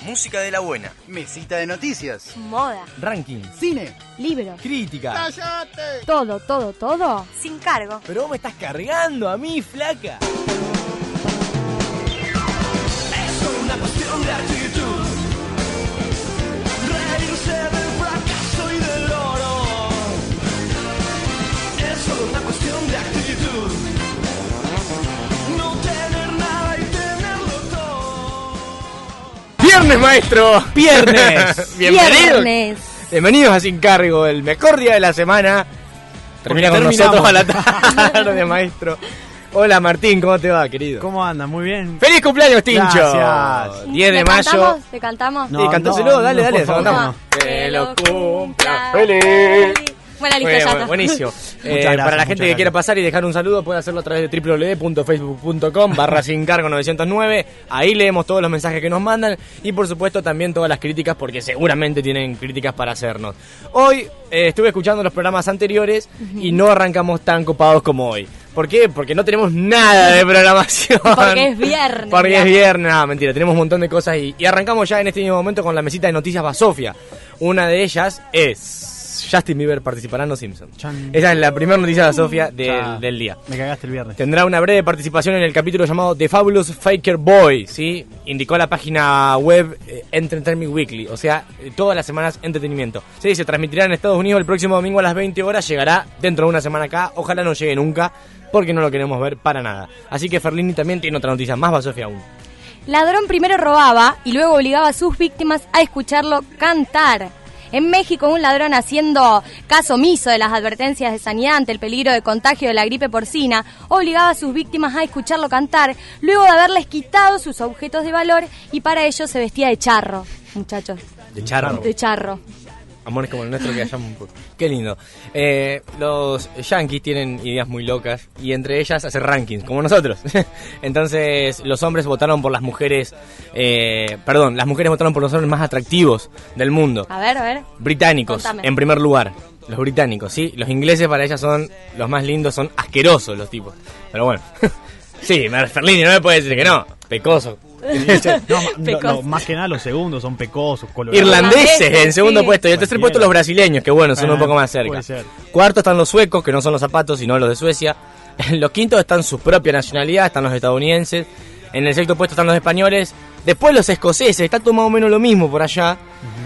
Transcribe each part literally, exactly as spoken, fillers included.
Música de la buena. Mesita de noticias. Moda. Ranking. Cine. Libros. Crítica. ¡Cállate! Todo, todo, todo. Sin cargo. Pero vos me estás cargando a mí, flaca. Es una cuestión de actitud. Reírse del fracaso y del oro. Es solo una cuestión de actitud. No tener nada y tenerlo todo. ¡Viernes, maestro! ¡Viernes! ¡Bienvenidos! Viernes. Bienvenidos a Sin Cargo, el mejor día de la semana. Termina con terminamos. nosotros a la tarde, maestro. Hola, Martín, ¿cómo te va, querido? ¿Cómo andas? Muy bien. ¡Feliz cumpleaños, Tincho! Gracias. diez de ¿Le mayo. cantamos? ¿Te cantamos? No, Sí, cantáselo, no, dale, no, dale, por favor, cantamos. no. Que lo cumpla feliz. Bueno, listo, Muy bien, ya está. buenísimo. Eh, gracias, para la gente muchas que quiera gracias. pasar y dejar un saludo, puede hacerlo a través de doble u doble u doble u punto facebook punto com barra sin cargo novecientos nueve. Ahí leemos todos los mensajes que nos mandan y por supuesto también todas las críticas, porque seguramente tienen críticas para hacernos. Hoy eh, estuve escuchando los programas anteriores y no arrancamos tan copados como hoy. ¿Por qué? Porque no tenemos nada de programación. Porque es viernes. Porque es viernes, no, mentira, tenemos un montón de cosas y, y arrancamos ya en este mismo momento con la mesita de noticias Basofia. Una de ellas es Justin Bieber participará en Los Simpsons. Chan. Esa es la primera noticia de Basofia del, Ya, del día. Me cagaste el viernes. Tendrá una breve participación en el capítulo llamado The Fabulous Faker Boy, ¿sí? Indicó la página web eh, Entertainment Weekly, o sea, eh, todas las semanas entretenimiento. Sí, se transmitirá en Estados Unidos el próximo domingo a las veinte horas, llegará dentro de una semana acá, ojalá no llegue nunca, porque no lo queremos ver para nada. Así que Ferlini también tiene otra noticia más Basofia aún. Ladrón primero robaba y luego obligaba a sus víctimas a escucharlo cantar. En México, un ladrón, haciendo caso omiso de las advertencias de sanidad ante el peligro de contagio de la gripe porcina, obligaba a sus víctimas a escucharlo cantar, luego de haberles quitado sus objetos de valor, y para ello se vestía de charro, muchachos, De charro. de charro. Amores como el nuestro que hallamos un poco. Qué lindo. Eh, los yankees tienen ideas muy locas y entre ellas hacer rankings, como nosotros. Entonces los hombres votaron por las mujeres, eh, perdón, las mujeres votaron por los hombres más atractivos del mundo. A ver, a ver. Británicos, Contame. en primer lugar. Los británicos, ¿sí? Los ingleses para ellas son los más lindos, son asquerosos los tipos. Pero bueno. Sí, Ferlini, no me puede decir que no. Pecoso. No, ma- no, Pecoso. no, más que nada los segundos son pecosos, colorados. Irlandeses Irlandeses, en segundo sí. puesto y el tercer Cualquiera. puesto los brasileños, que bueno, son Ah, un poco más cerca. puede ser. Cuarto están los suecos, que no son los zapatos, sino los de Suecia. En los quintos están su propia nacionalidad, están los estadounidenses. En el sexto puesto están los españoles. Después los escoceses, está todo más o menos lo mismo por allá.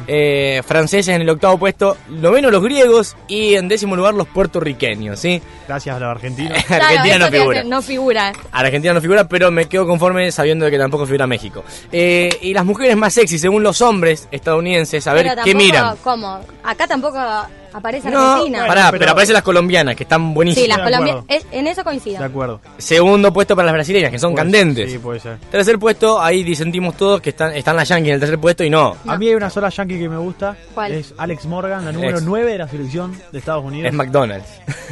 Eh, franceses en el octavo puesto. Noveno los griegos y en décimo lugar los puertorriqueños, ¿sí? Gracias a los argentinos. Argentina Claro, no eso te figura. hace- No figura. Argentina no figura, pero me quedo conforme sabiendo de que tampoco figura México. Eh, y las mujeres más sexy, según los hombres estadounidenses, a ver Pero qué tampoco- miran. ¿Cómo? Acá tampoco aparece No, Argentina. pará, pero, pero- aparecen las colombianas, que están Sí, buenísimas. las de colombianas. acuerdo. En eso coincido. De acuerdo. Segundo puesto para las brasileñas, que son Puede- candentes. Sí, puede ser. Tercer puesto, ahí disentimos todos que están, están las yankees en el tercer puesto y no. No. A mí hay una sola yankee que me gusta. ¿Cuál? Es Alex Morgan, la número Ex. nueve de la selección de Estados Unidos. Es McDonald's.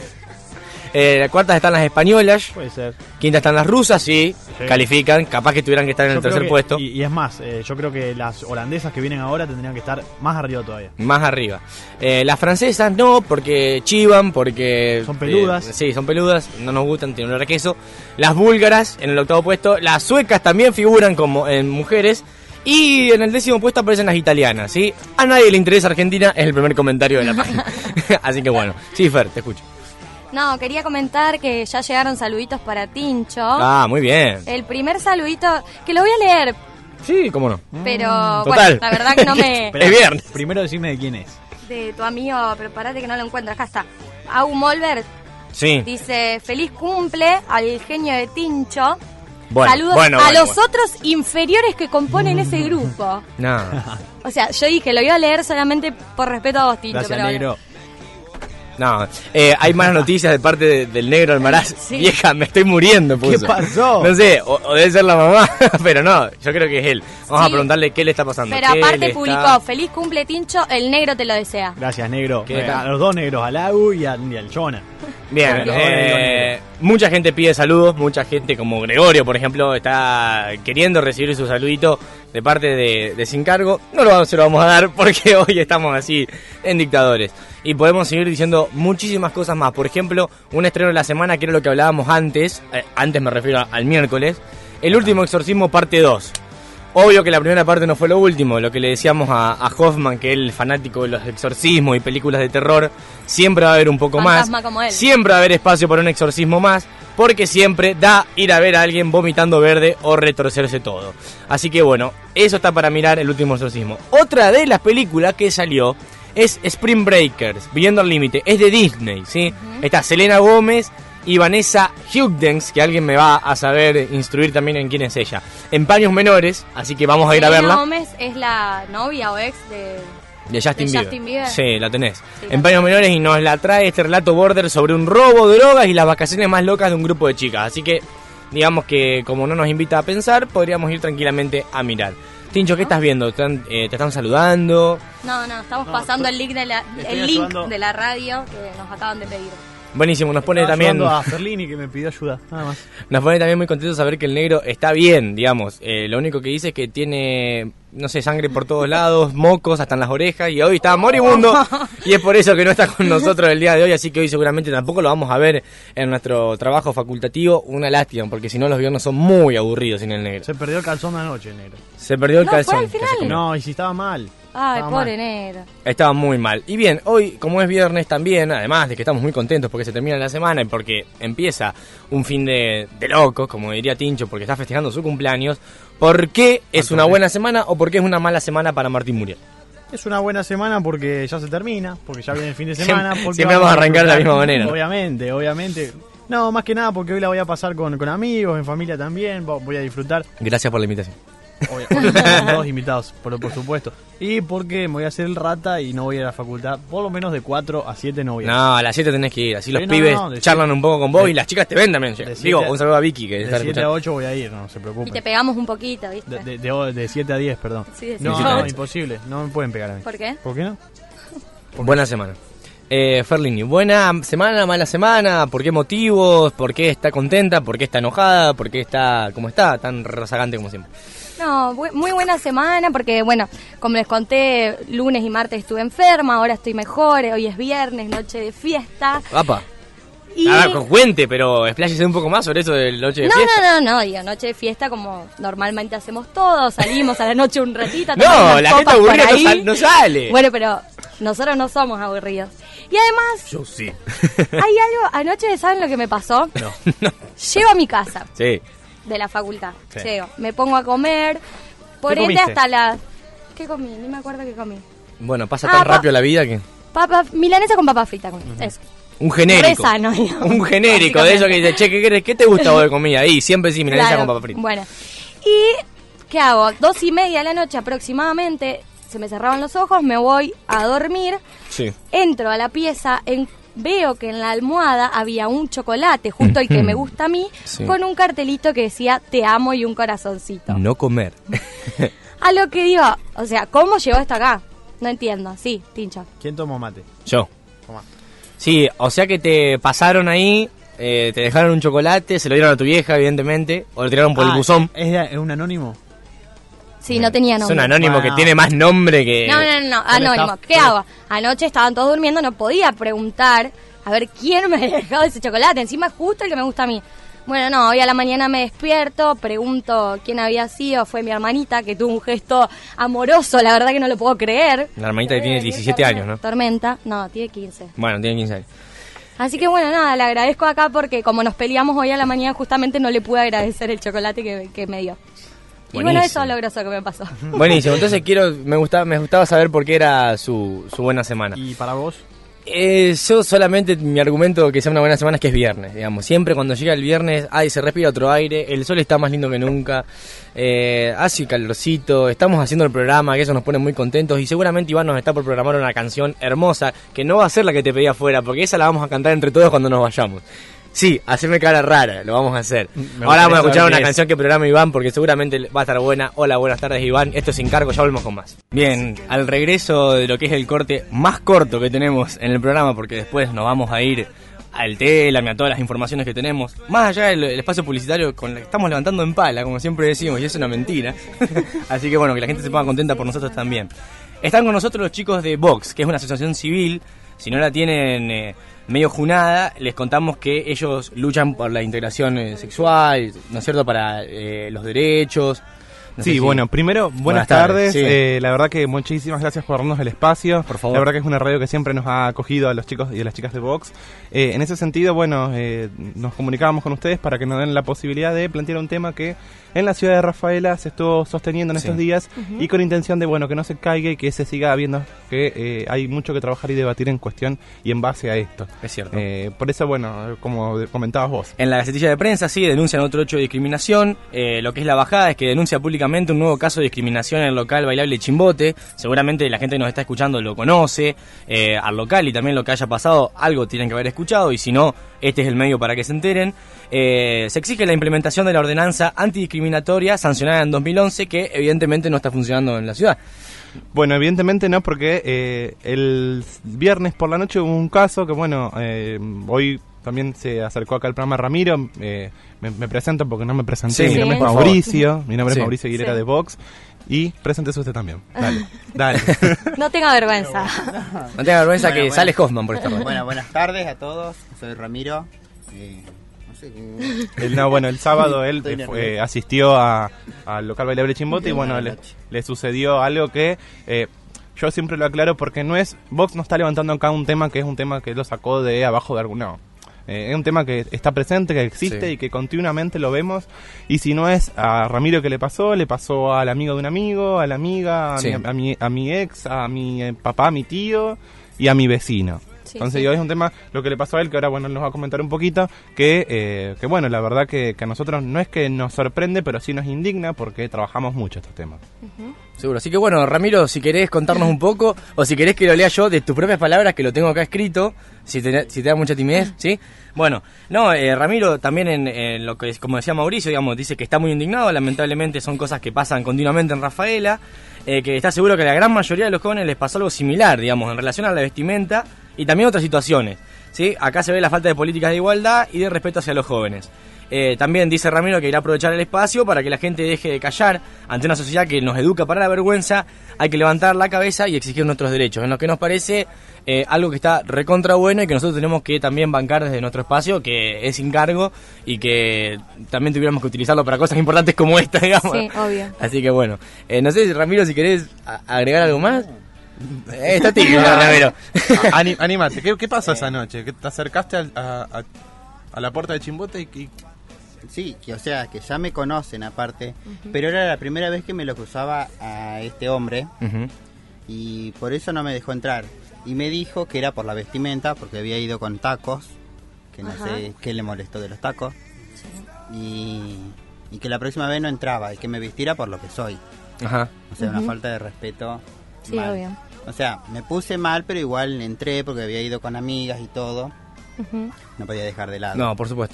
eh, la cuarta están las españolas. Puede ser. Quinta están las rusas, sí, Sí. califican. Capaz que tuvieran que estar en el Yo creo tercer que- puesto. Y, y es más, eh, yo creo que las holandesas que vienen ahora tendrían que estar más arriba todavía. Más arriba. Eh, las francesas no, porque chivan, porque... Son peludas. eh, sí, son peludas, no nos gustan, tienen olor a queso. Las búlgaras en el octavo puesto. Las suecas también figuran como en mujeres. Y en el décimo puesto aparecen las italianas, ¿sí? A nadie le interesa Argentina, es el primer comentario de la página. Así que bueno. Sí, Fer, te escucho. No, quería comentar que ya llegaron saluditos para Tincho. Ah, muy bien. El primer saludito, que lo voy a leer, Sí, cómo no. pero Total. bueno, la verdad que no me... Esperá, Es viernes. Primero decime de quién es. De tu amigo, pero parate que no lo encuentro, acá está. Au Molbert Sí. dice, feliz cumple al genio de Tincho. Bueno, Saludos bueno, a bueno, los bueno. otros inferiores que componen ese grupo. No. O sea, yo dije, lo iba a leer solamente por respeto a vos, Tincho. Gracias, pero bueno. negro. No, eh, hay malas noticias de parte de- del negro Almaraz. Sí. Vieja, me estoy muriendo, puso. ¿Qué pasó? No sé, o, o debe ser la mamá, pero no, yo creo que es él. Vamos Sí. a preguntarle qué le está pasando. Pero qué aparte le publicó, está- feliz cumple Tincho, el negro te lo desea. Gracias, negro. ¿Qué Eh, tal? a los dos negros, al Agu y, a- y al Chona. Bien, Bien. eh, mucha gente pide saludos, mucha gente como Gregorio, por ejemplo, está queriendo recibir su saludito de parte de, de Sin Cargo. No lo, vamos- se lo vamos a dar porque hoy estamos así en dictadores. Y podemos seguir diciendo muchísimas cosas más. Por ejemplo, un estreno de la semana, que era lo que hablábamos antes, eh, antes me refiero al miércoles, El último exorcismo parte dos. Obvio que la primera parte no fue lo último, lo que le decíamos a, a Hoffman, que él fanático de los exorcismos y películas de terror, siempre va a haber un poco Fantasma más, como él. siempre va a haber espacio para un exorcismo más, porque siempre da ir a ver a alguien vomitando verde o retorcerse todo. Así que bueno, eso está para mirar el último exorcismo. Otra de las películas que salió es Spring Breakers, Viviendo al Límite, es de Disney, ¿sí? Uh-huh. Está Selena Gómez y Vanessa Hudgens, que alguien me va a saber instruir también en quién es ella. En paños menores, así que vamos a ir a verla. Selena Gómez es la novia o ex de... De Justin, de Bieber. Justin Bieber. Sí, la tenés. Sí, en paños menores y nos la trae este relato border sobre un robo, drogas y las vacaciones más locas de un grupo de chicas. Así que, digamos que como no nos invita a pensar, podríamos ir tranquilamente a mirar. Tincho, ¿qué estás viendo? ¿Te, están, eh, ¿te están saludando? No, no, estamos No, pasando estoy- el link de la, estoy el link ayudando. de la radio que nos acaban de pedir. Buenísimo, nos pone Estaba también... ayudando a Ferlini, que me pidió ayuda, nada más. Nos pone también muy contentos saber que el negro está bien, digamos. Eh, lo único que dice es que tiene, no sé, sangre por todos lados, mocos hasta en las orejas y hoy está moribundo y es por eso que no está con nosotros el día de hoy, así que hoy seguramente tampoco lo vamos a ver en nuestro trabajo facultativo. Una lástima, porque si no los viernes son muy aburridos sin el negro. Se perdió el calzón de anoche, negro. Se perdió el No, fue calzón. al que se final. comió. No, y si estaba mal. Ay, Estaba pobre mal. negro. Estaba muy mal. Y bien, hoy, como es viernes también, además de que estamos muy contentos porque se termina la semana y porque empieza un fin de, de locos, como diría Tincho, porque está festejando su cumpleaños, ¿por qué es una buena semana o por qué es una mala semana para Martín Muriel? Es una buena semana porque ya se termina, porque ya viene el fin de semana. Siempre- porque siempre vamos a arrancar de la disfrutar. misma manera. Obviamente, obviamente. No, más que nada porque hoy la voy a pasar con, con amigos, en familia también, vo- voy a disfrutar. Gracias por la invitación. Obvio, obvio, con todos invitados, por, por supuesto. Y porque me voy a hacer el rata y no voy a ir a la facultad, por lo menos de cuatro a siete no voy a ir. No, a las siete tenés que ir, así los Sí, no, pibes no, de charlan siete- un poco con vos de- y las chicas te ven también. de Digo, siete- un saludo a Vicky que está De siete a escuchando. ocho voy a ir, no se Y preocupen. te pegamos un poquito, ¿viste? De, de, de, de siete a diez, perdón. Sí, de no, siete a no, ocho. imposible, no me pueden pegar a mí. ¿Por qué? ¿Por qué no? Buena semana. Eh, Ferlini, buena semana, mala semana, ¿por qué motivos? ¿Por qué está contenta? ¿Por qué está enojada? ¿Por qué está como está? Tan rozagante como siempre. No, bu- muy buena semana porque, bueno, como les conté, lunes y martes estuve enferma, ahora estoy mejor, hoy es viernes, noche de fiesta. Apa. Y... Ah, con- cuente, pero expláyese un poco más sobre eso de noche de No, fiesta. no, no, no, digo, noche de fiesta como normalmente hacemos todos, salimos a la noche un ratito. a No, tomar unas la gente copas por aburrida no, ahí. sal- no sale. Bueno, pero nosotros no somos aburridos. Y además, Yo sí. hay algo, anoche, ¿saben lo que me pasó? No, no. Llego a mi casa Sí. de la facultad, Sí. llego, me pongo a comer, por ¿Qué ende comiste? hasta las... ¿Qué comí? Ni me acuerdo qué comí. Bueno, pasa Ah, tan pa- rápido la vida que... Papa, milanesa con papa frita, comí. Eso. Un genérico. Re sano, digamos, Un genérico de eso que dice, che, ¿qué, querés? ¿Qué te gusta vos de comida? Y siempre sí, milanesa Claro, con papa frita. Bueno, y ¿qué hago? Dos y media de la noche aproximadamente, se me cerraban los ojos, me voy a dormir, Sí. entro a la pieza, en- veo que en la almohada había un chocolate, justo el que me gusta a mí, Sí. con un cartelito que decía te amo y un corazoncito. No comer. A lo que digo, o sea, ¿cómo llegó esto acá? No entiendo, sí, Tincho. ¿Quién tomó mate? Yo. Tomá. Sí, o sea que te pasaron ahí, eh, te dejaron un chocolate, se lo dieron a tu vieja, evidentemente, o lo tiraron por el Ah, buzón. ¿Es, de- es un anónimo? Sí, no tenía Es nombre. un anónimo Bueno. que tiene más nombre que... No, no, no, no, Con anónimo. staff, ¿Qué con- hago? Anoche estaban todos durmiendo, no podía preguntar a ver quién me había dejado ese chocolate. Encima es justo el que me gusta a mí. Bueno, no, hoy a la mañana me despierto, pregunto quién había sido, fue mi hermanita, que tuvo un gesto amoroso, la verdad que no lo puedo creer. La hermanita que tiene Eh, diecisiete años, ¿no? Tormenta, no, tiene quince. Bueno, tiene quince años. Así que bueno, nada, le agradezco acá porque como nos peleamos hoy a la mañana, justamente no le pude agradecer el chocolate que, que me dio. Y bueno, Buenísimo. eso es lo groso que me pasó. Buenísimo, entonces quiero, me gustaba, me gustaba saber por qué era su, su buena semana. ¿Y para vos? Eh, yo solamente, mi argumento que sea una buena semana es que es viernes, digamos. Siempre cuando llega el viernes, ay, se respira otro aire, el sol está más lindo que nunca, eh, hace calorcito, estamos haciendo el programa, que eso nos pone muy contentos. Y seguramente Iván nos está por programar una canción hermosa, que no va a ser la que te pedí afuera, porque esa la vamos a cantar entre todos cuando nos vayamos. Sí, hacerme cara rara, lo vamos a hacer. Me Ahora vamos a gustaría escuchar saber una qué es. canción que programa Iván, porque seguramente va a estar buena. Hola, buenas tardes Iván, esto es Sin Cargo, ya volvemos con más. Bien, al regreso de lo que es el corte más corto que tenemos en el programa, porque después nos vamos a ir al Telam y a todas las informaciones que tenemos. Más allá del el espacio publicitario con el que estamos levantando en pala, como siempre decimos, y es una mentira. Así que bueno, que la gente se ponga contenta por nosotros también. Están con nosotros los chicos de Vox, que es una asociación civil. Si no la tienen eh, medio junada, les contamos que ellos luchan por la integración eh, sexual, ¿no es cierto?, para eh, los derechos No Sí, sé si- bueno, primero, buenas, Buenas tardes. tardes, sí. Eh, la verdad que muchísimas gracias por darnos el espacio. Por favor. La verdad que es una radio que siempre nos ha acogido a los chicos y a las chicas de Vox. Eh, en ese sentido, bueno, eh, nos comunicábamos con ustedes para que nos den la posibilidad de plantear un tema que en la ciudad de Rafaela se estuvo sosteniendo en Sí. estos días y con intención de, bueno, que no se caiga y que se siga viendo que eh, hay mucho que trabajar y debatir en cuestión y en base a esto. Es cierto. Eh, por eso, bueno, como comentabas vos. En la Gacetilla de Prensa, sí, denuncian otro hecho de discriminación. Eh, lo que es la bajada es que denuncia públicamente un nuevo caso de discriminación en el local bailable Chimbote. Seguramente la gente que nos está escuchando lo conoce. Eh, al local y también lo que haya pasado, algo tienen que haber escuchado. Y si no, este es el medio para que se enteren. Eh, se exige la implementación de la ordenanza antidiscriminatoria sancionada en dos mil once, que evidentemente no está funcionando en la ciudad. Bueno, evidentemente no, porque eh, el viernes por la noche hubo un caso que, bueno, eh, hoy también se acercó acá al programa Ramiro. Eh, me, me presento porque no me presenté. Sí, mi nombre sí. es Mauricio, mi nombre Sí. es Mauricio Aguilera Sí. de Vox. Y preséntese usted también. Dale, dale. No tenga vergüenza. No tenga vergüenza Bueno, que bueno. sale Hoffman por esta radio. Bueno, buenas tardes a todos. Soy Ramiro. Eh, no sé qué. El, no, bueno, el sábado él Estoy eh, fue- nervioso. asistió a- al local bailable Chimbote y bueno, Buenas le, noches. le sucedió algo que eh, yo siempre lo aclaro porque no es, Vox no está levantando acá un tema que es un tema que lo sacó de abajo de algún, no. Eh, es un tema que está presente, que existe Sí. y que continuamente lo vemos. Y si no es a Ramiro que le pasó, le pasó al amigo de un amigo, a la amiga, a, Sí. mi, a, mi, a mi ex, a mi eh, papá, a mi tío y a mi vecino. Sí, Entonces sí. hoy es un tema, lo que le pasó a él, que ahora bueno nos va a comentar un poquito, que, eh, que bueno, la verdad que, que a nosotros no es que nos sorprende, pero sí nos indigna porque trabajamos mucho estos temas. Seguro. Así que bueno, Ramiro, si querés contarnos un poco, o si querés que lo lea yo de tus propias palabras, que lo tengo acá escrito, si te, si te da mucha timidez, ¿sí? Bueno, no, eh, Ramiro también en, en lo que es, como decía Mauricio, digamos, dice que está muy indignado, lamentablemente son cosas que pasan continuamente en Rafaela, eh, que está seguro que a la gran mayoría de los jóvenes les pasó algo similar, digamos, en relación a la vestimenta y también otras situaciones, ¿sí? Acá se ve la falta de políticas de igualdad y de respeto hacia los jóvenes. Eh, también dice Ramiro que irá a aprovechar el espacio para que la gente deje de callar ante una sociedad que nos educa para la vergüenza. Hay que levantar la cabeza y exigir nuestros derechos, en lo que nos parece eh, algo que está recontra bueno y que nosotros tenemos que también bancar desde nuestro espacio, que es sin cargo y que también tuviéramos que utilizarlo para cosas importantes como esta, digamos. Sí, obvio. Así que bueno, eh, no sé, Ramiro, si querés a- agregar algo más. Eh, está tímido, Ramiro. Ani- Anímate, ¿qué, qué pasó esa noche? ¿Que te acercaste al- a, a- a la puerta de Chimbote y, y Sí, que o sea, que ya me conocen aparte. Pero era la primera vez que me lo cruzaba a este hombre. Ujú. Y por eso no me dejó entrar. Y me dijo que era por la vestimenta, porque había ido con tacos. Que no Ajá. sé qué le molestó de los tacos. Y, y que la próxima vez no entraba y que me vistiera por lo que soy. Ajá. O sea, una falta de respeto. Sí, mal. obvio. O sea, me puse mal, pero igual entré porque había ido con amigas y todo. Ujú. No podía dejar de lado. No, por supuesto.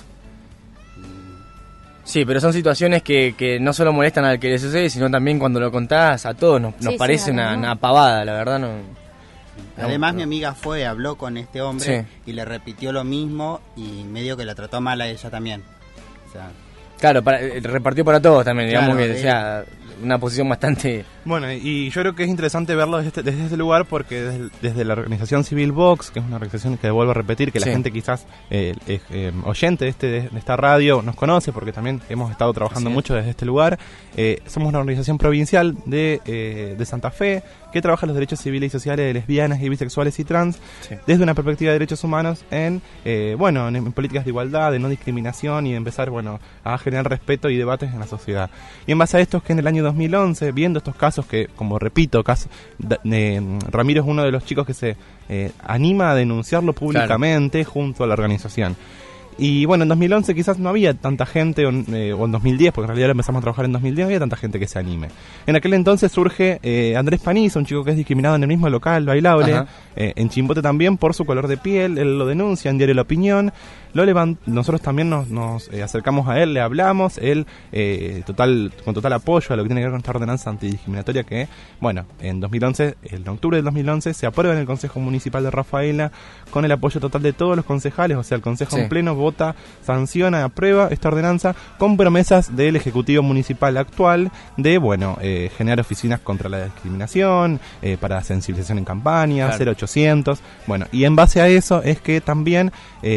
Sí, pero son situaciones que, que no solo molestan al que le sucede, sino también cuando lo contás a todos nos, nos Sí, parece sí, una, además. una pavada, la verdad. no. Además, no. mi amiga fue, habló con este hombre Sí. y le repitió lo mismo y medio que la trató mal a ella también. O sea, Claro, para, eh, repartió para todos también, digamos Claro, que eh. sea una posición bastante... Bueno, y yo creo que es interesante verlo desde este, desde este lugar porque desde, desde la organización Civil Vox, que es una organización que vuelvo a repetir, que Sí. la gente quizás eh, es eh, oyente de, este, de esta radio nos conoce porque también hemos estado trabajando Así es. mucho desde este lugar. Eh, somos una organización provincial de, eh, de Santa Fe que trabaja los derechos civiles y sociales de lesbianas y bisexuales y trans Sí. desde una perspectiva de derechos humanos en, eh, bueno, en, en políticas de igualdad, de no discriminación y de empezar, bueno, a generar respeto y debates en la sociedad. Y en base a esto es que en el año dos mil once, viendo estos casos que, como repito, caso, da- eh, Ramiro es uno de los chicos que se eh, anima a denunciarlo públicamente junto a la organización. Y bueno, en dos mil once quizás no había tanta gente, o, eh, o en dos mil diez, porque en realidad empezamos a trabajar en dos mil diez, no había tanta gente que se anime. En aquel entonces surge eh, Andrés Panizo, un chico que es discriminado en el mismo local bailable, Ajá. eh, en Chimbote también por su color de piel, él lo denuncia en Diario La Opinión, lo levant- nosotros también nos, nos eh, acercamos a él, le hablamos, él eh, total con total apoyo a lo que tiene que ver con esta ordenanza antidiscriminatoria que, bueno, en dos mil once, en octubre del dos mil once, se aprueba en el Consejo Municipal de Rafaela con el apoyo total de todos los concejales, o sea, el Consejo Sí. en pleno vota, sanciona, aprueba esta ordenanza con promesas del Ejecutivo Municipal actual de, bueno, eh, generar oficinas contra la discriminación, eh, para sensibilización en campaña, claro. cero ochocientos, bueno, y en base a eso es que también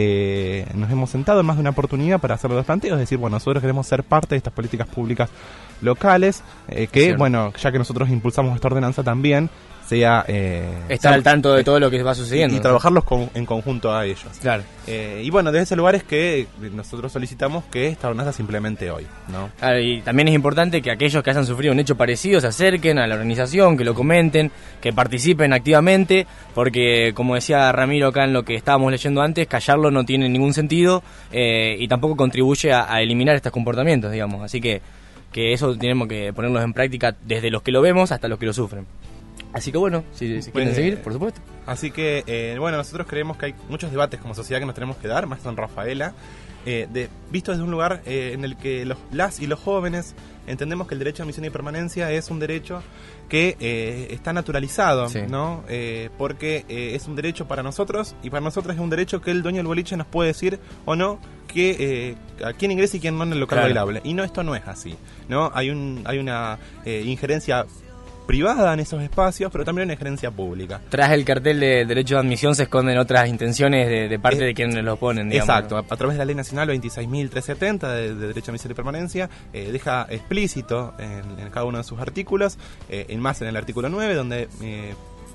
eh, nos hemos sentado en más de una oportunidad para hacer los planteos, es decir, bueno, nosotros queremos ser parte de estas políticas públicas locales, eh, que, Cierto. bueno, ya que nosotros impulsamos esta ordenanza también, sea... Eh, Estar al tanto de todo lo que va sucediendo. y, y trabajarlos con, en conjunto a ellos. Claro. Eh, y bueno, desde ese lugar es que nosotros solicitamos que esta ordenanza se implemente hoy, ¿no? Claro, y también es importante que aquellos que hayan sufrido un hecho parecido se acerquen a la organización, que lo comenten, que participen activamente, porque como decía Ramiro acá en lo que estábamos leyendo antes, callarlo no tiene ningún sentido eh, y tampoco contribuye a, a eliminar estos comportamientos, digamos. Así que, que eso tenemos que ponerlos en práctica desde los que lo vemos hasta los que lo sufren. Así que bueno, si, si quieren Pues, seguir, eh, por supuesto. Así que, eh, bueno, nosotros creemos que hay muchos debates como sociedad que nos tenemos que dar, más en Rafaela, eh, de, visto desde un lugar eh, en el que los, las y los jóvenes entendemos que el derecho a admisión y permanencia es un derecho que eh, está naturalizado, Sí. ¿no? Eh, porque eh, es un derecho para nosotros y para nosotros es un derecho que el dueño del boliche nos puede decir o no que eh, a quién ingresa y quién no en el local Claro. bailable. Y no, esto no es así, ¿no? Hay, un, hay una eh, injerencia privada en esos espacios, pero también una injerencia pública. Tras el cartel de derecho de admisión se esconden otras intenciones de, de parte Eh, de quienes lo ponen, digamos. Exacto, a, a través de la Ley Nacional veintiséis mil trescientos setenta de, de Derecho a Admisión y Permanencia, eh, deja explícito en, en cada uno de sus artículos, eh, en más en el artículo nueve, donde eh,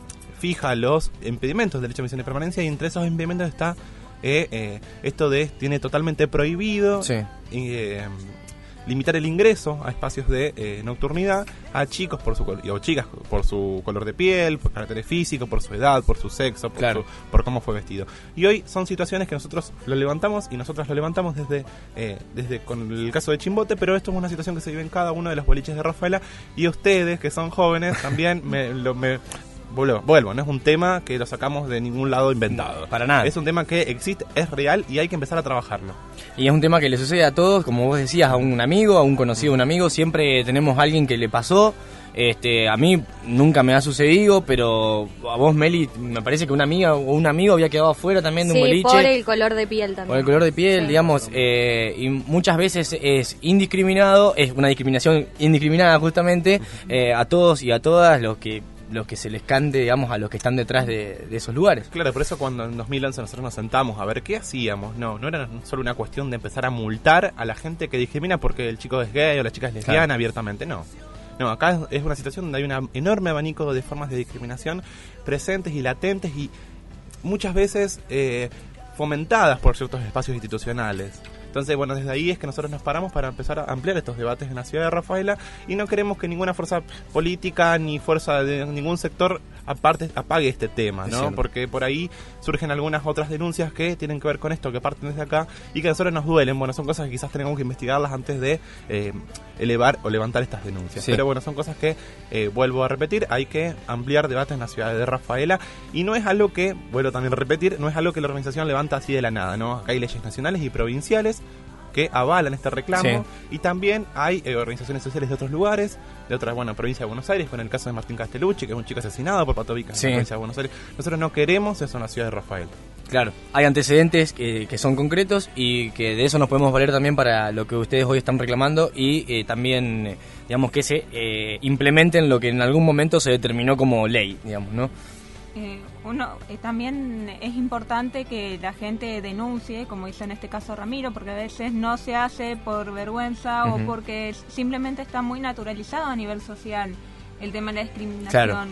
fija los impedimentos del derecho a admisión y permanencia, y entre esos impedimentos está eh, eh, esto de tiene totalmente prohibido Sí. eh, limitar el ingreso a espacios de eh, nocturnidad a chicos por su col- o chicas por su color de piel, por carácter físico, por su edad, por su sexo, por, Claro. su- por cómo fue vestido. Y hoy son situaciones que nosotros lo levantamos y nosotras lo levantamos desde eh, desde con el caso de Chimbote, pero esto es una situación que se vive en cada uno de los boliches de Rafaela, y ustedes que son jóvenes también me, lo, me vuelvo, vuelvo, no es un tema que lo sacamos de ningún lado inventado. Para nada. Es un tema que existe, es real y hay que empezar a trabajarlo. Y es un tema que le sucede a todos, como vos decías, a un amigo, a un conocido de un amigo, siempre tenemos a alguien que le pasó. Este, a mí nunca me ha sucedido, pero a vos, Meli, me parece que una amiga o un amigo había quedado afuera también de un Sí, boliche. por el color de piel también. Por el color de piel, Sí. digamos, eh, y muchas veces es indiscriminado, es una discriminación indiscriminada justamente, eh, a todos y a todas los que los que se les cante, digamos, a los que están detrás de, de esos lugares. Claro, por eso cuando en dos mil once nosotros nos sentamos a ver qué hacíamos, no, no era solo una cuestión de empezar a multar a la gente que discrimina porque el chico es gay o la chica es lesbiana Claro. abiertamente, no. No, acá es, es una situación donde hay un enorme abanico de formas de discriminación presentes y latentes y muchas veces eh, fomentadas por ciertos espacios institucionales. Entonces, bueno, desde ahí es que nosotros nos paramos para empezar a ampliar estos debates en la ciudad de Rafaela, y no queremos que ninguna fuerza política ni fuerza de ningún sector aparte apague este tema, Es ¿no? cierto. Porque por ahí surgen algunas otras denuncias que tienen que ver con esto, que parten desde acá y que a nosotros nos duelen. Bueno, son cosas que quizás tenemos que investigarlas antes de eh, elevar o levantar estas denuncias. Sí. Pero bueno, son cosas que, eh, vuelvo a repetir, hay que ampliar debates en la ciudad de Rafaela, y no es algo que, vuelvo también a repetir, no es algo que la organización levanta así de la nada, ¿no? Acá hay leyes nacionales y provinciales que avalan este reclamo, Sí. y también hay eh, organizaciones sociales de otros lugares, de otras, bueno, provincia de Buenos Aires, con el caso de Martín Castellucci, que es un chico asesinado por Patovica Sí. en la provincia de Buenos Aires. Nosotros no queremos eso en la ciudad de Rafaela. Claro, hay antecedentes que, que son concretos y que de eso nos podemos valer también para lo que ustedes hoy están reclamando, y eh, también, eh, digamos, que se eh, implementen lo que en algún momento se determinó como ley, digamos, ¿no? Eh, uno eh, también es importante que la gente denuncie, como hizo en este caso Ramiro, porque a veces no se hace por vergüenza Ujú. o porque simplemente está muy naturalizado a nivel social el tema de la discriminación. Claro.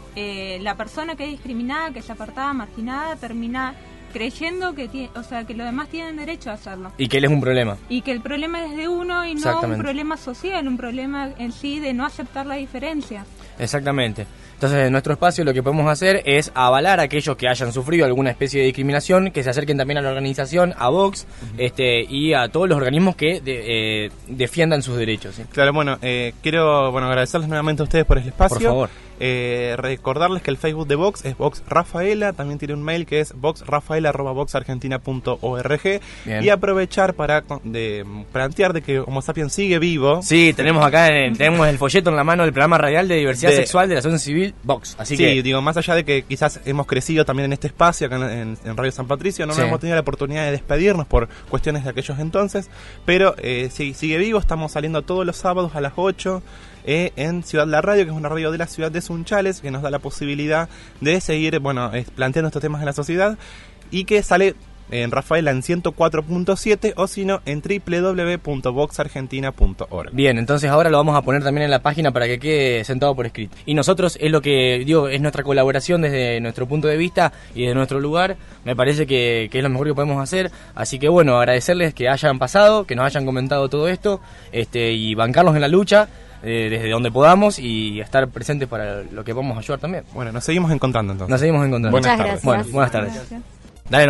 Eh, la persona que es discriminada, que es apartada, marginada, termina creyendo que tiene, o sea, que los demás tienen derecho a hacerlo. Y que él es un problema. Y que el problema es de uno y no un Exactamente. problema social, un problema en sí de no aceptar la diferencia. Exactamente. Entonces, en nuestro espacio lo que podemos hacer es avalar a aquellos que hayan sufrido alguna especie de discriminación, que se acerquen también a la organización, a Vox, este, y a todos los organismos que de- eh, defiendan sus derechos. ¿sí? Claro, bueno, eh, quiero bueno agradecerles nuevamente a ustedes por el espacio. Por favor. Eh, recordarles que el Facebook de Vox es Vox Rafaela, también tiene un mail que es voxrafaela arroba voxargentina punto org, Bien. y aprovechar para con- de, plantear de que Homo Sapiens sigue vivo. Sí, tenemos acá en el- tenemos el folleto en la mano del programa radial de diversidad diversidad de- sexual de la asociación civil Vox. Así sí, que digo, más allá de que quizás hemos crecido también en este espacio, acá en, en- en Radio San Patricio, no Sí. nos hemos tenido la oportunidad de despedirnos por cuestiones de aquellos entonces, pero eh, sí, sigue vivo, estamos saliendo todos los sábados a las ocho eh, en Ciudad La Radio, que es una radio de la ciudad de Sunchales, que nos da la posibilidad de seguir, bueno, eh, planteando estos temas en la sociedad, y que sale en Rafaela en ciento cuatro punto siete o si no en doble u doble u doble u punto vox argentina punto org. bien, entonces ahora lo vamos a poner también en la página para que quede sentado por escrito. Y nosotros es lo que digo, es nuestra colaboración desde nuestro punto de vista y desde nuestro lugar. Me parece que, que es lo mejor que podemos hacer. Así que bueno, agradecerles que hayan pasado, que nos hayan comentado todo esto, este y bancarlos en la lucha eh, desde donde podamos y estar presentes para lo que vamos a ayudar también. Bueno, nos seguimos encontrando entonces. Nos seguimos encontrando. Buenas Muchas tardes. gracias. Bueno, buenas tardes. Gracias. Dale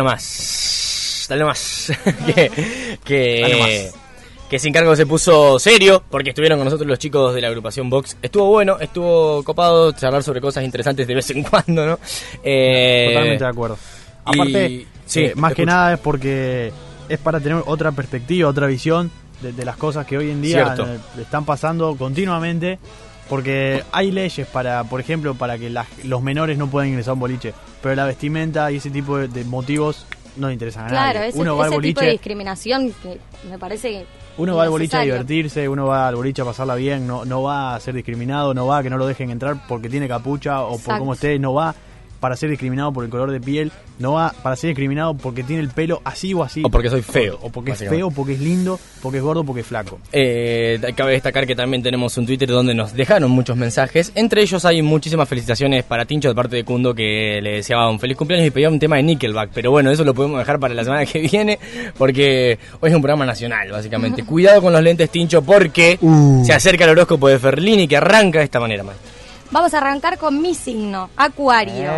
nomás. Dale nomás. que, que, Dale nomás. que Sin Cargo se puso serio porque estuvieron con nosotros los chicos de la agrupación Vox. Estuvo bueno, estuvo copado charlar sobre cosas interesantes de vez en cuando, ¿no? Eh, Totalmente de acuerdo. y- Aparte, sí, eh, más te que escucho. nada es porque es para tener otra perspectiva, otra visión de, de las cosas que hoy en día Cierto. eh, están pasando continuamente. Porque hay leyes para, por ejemplo, para que las- los menores no puedan ingresar a un boliche, pero la vestimenta y ese tipo de, de motivos no le interesan a Claro, nadie. ese, Uno va al ese tipo de boliche, discriminación que me parece que uno va al boliche a innecesario. divertirse, uno va al boliche a pasarla bien, no, no va a ser discriminado, no va a que no lo dejen entrar porque tiene capucha o por Exacto. cómo esté, no va para ser discriminado por el color de piel, no va para ser discriminado porque tiene el pelo así o así. O porque soy feo, O porque es básicamente. feo, porque es lindo, porque es gordo, porque es flaco. Eh, cabe destacar que también tenemos un Twitter donde nos dejaron muchos mensajes. Entre ellos hay muchísimas felicitaciones para Tincho de parte de Kundo, que le deseaba un feliz cumpleaños y pedía un tema de Nickelback. Pero bueno, eso lo podemos dejar para la semana que viene porque hoy es un programa nacional, básicamente. Cuidado con los lentes, Tincho, porque se acerca el horóscopo de Ferlini que arranca de esta manera, maestro. Vamos a arrancar con mi signo, Acuario.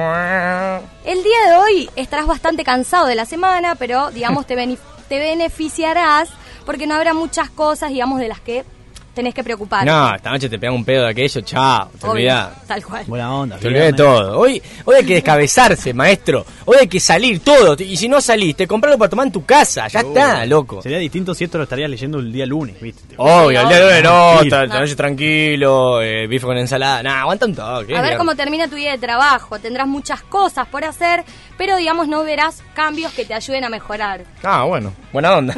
El día de hoy estarás bastante cansado de la semana, pero digamos te, bene- te beneficiarás porque no habrá muchas cosas, digamos, de las que tenés que preocuparte. No, esta noche te pega un pedo de aquello, chao, te Obvio, olvidás. tal cual. Buena onda. Te olvidé de todo. Hoy, hoy hay que descabezarse, maestro. Hoy hay que salir todo. Y si no saliste, comprarlo para tomar en tu casa. Ya está, loco. Sería distinto si esto lo estarías leyendo el día lunes, ¿viste? Obvio, el día de hoy no, Tranquilo. esta esta noche tranquilo, eh, bife con ensalada. Nah, aguanta un toque. A ver cómo termina tu día de trabajo. Tendrás muchas cosas por hacer, pero digamos no verás cambios que te ayuden a mejorar. Ah, bueno, buena onda.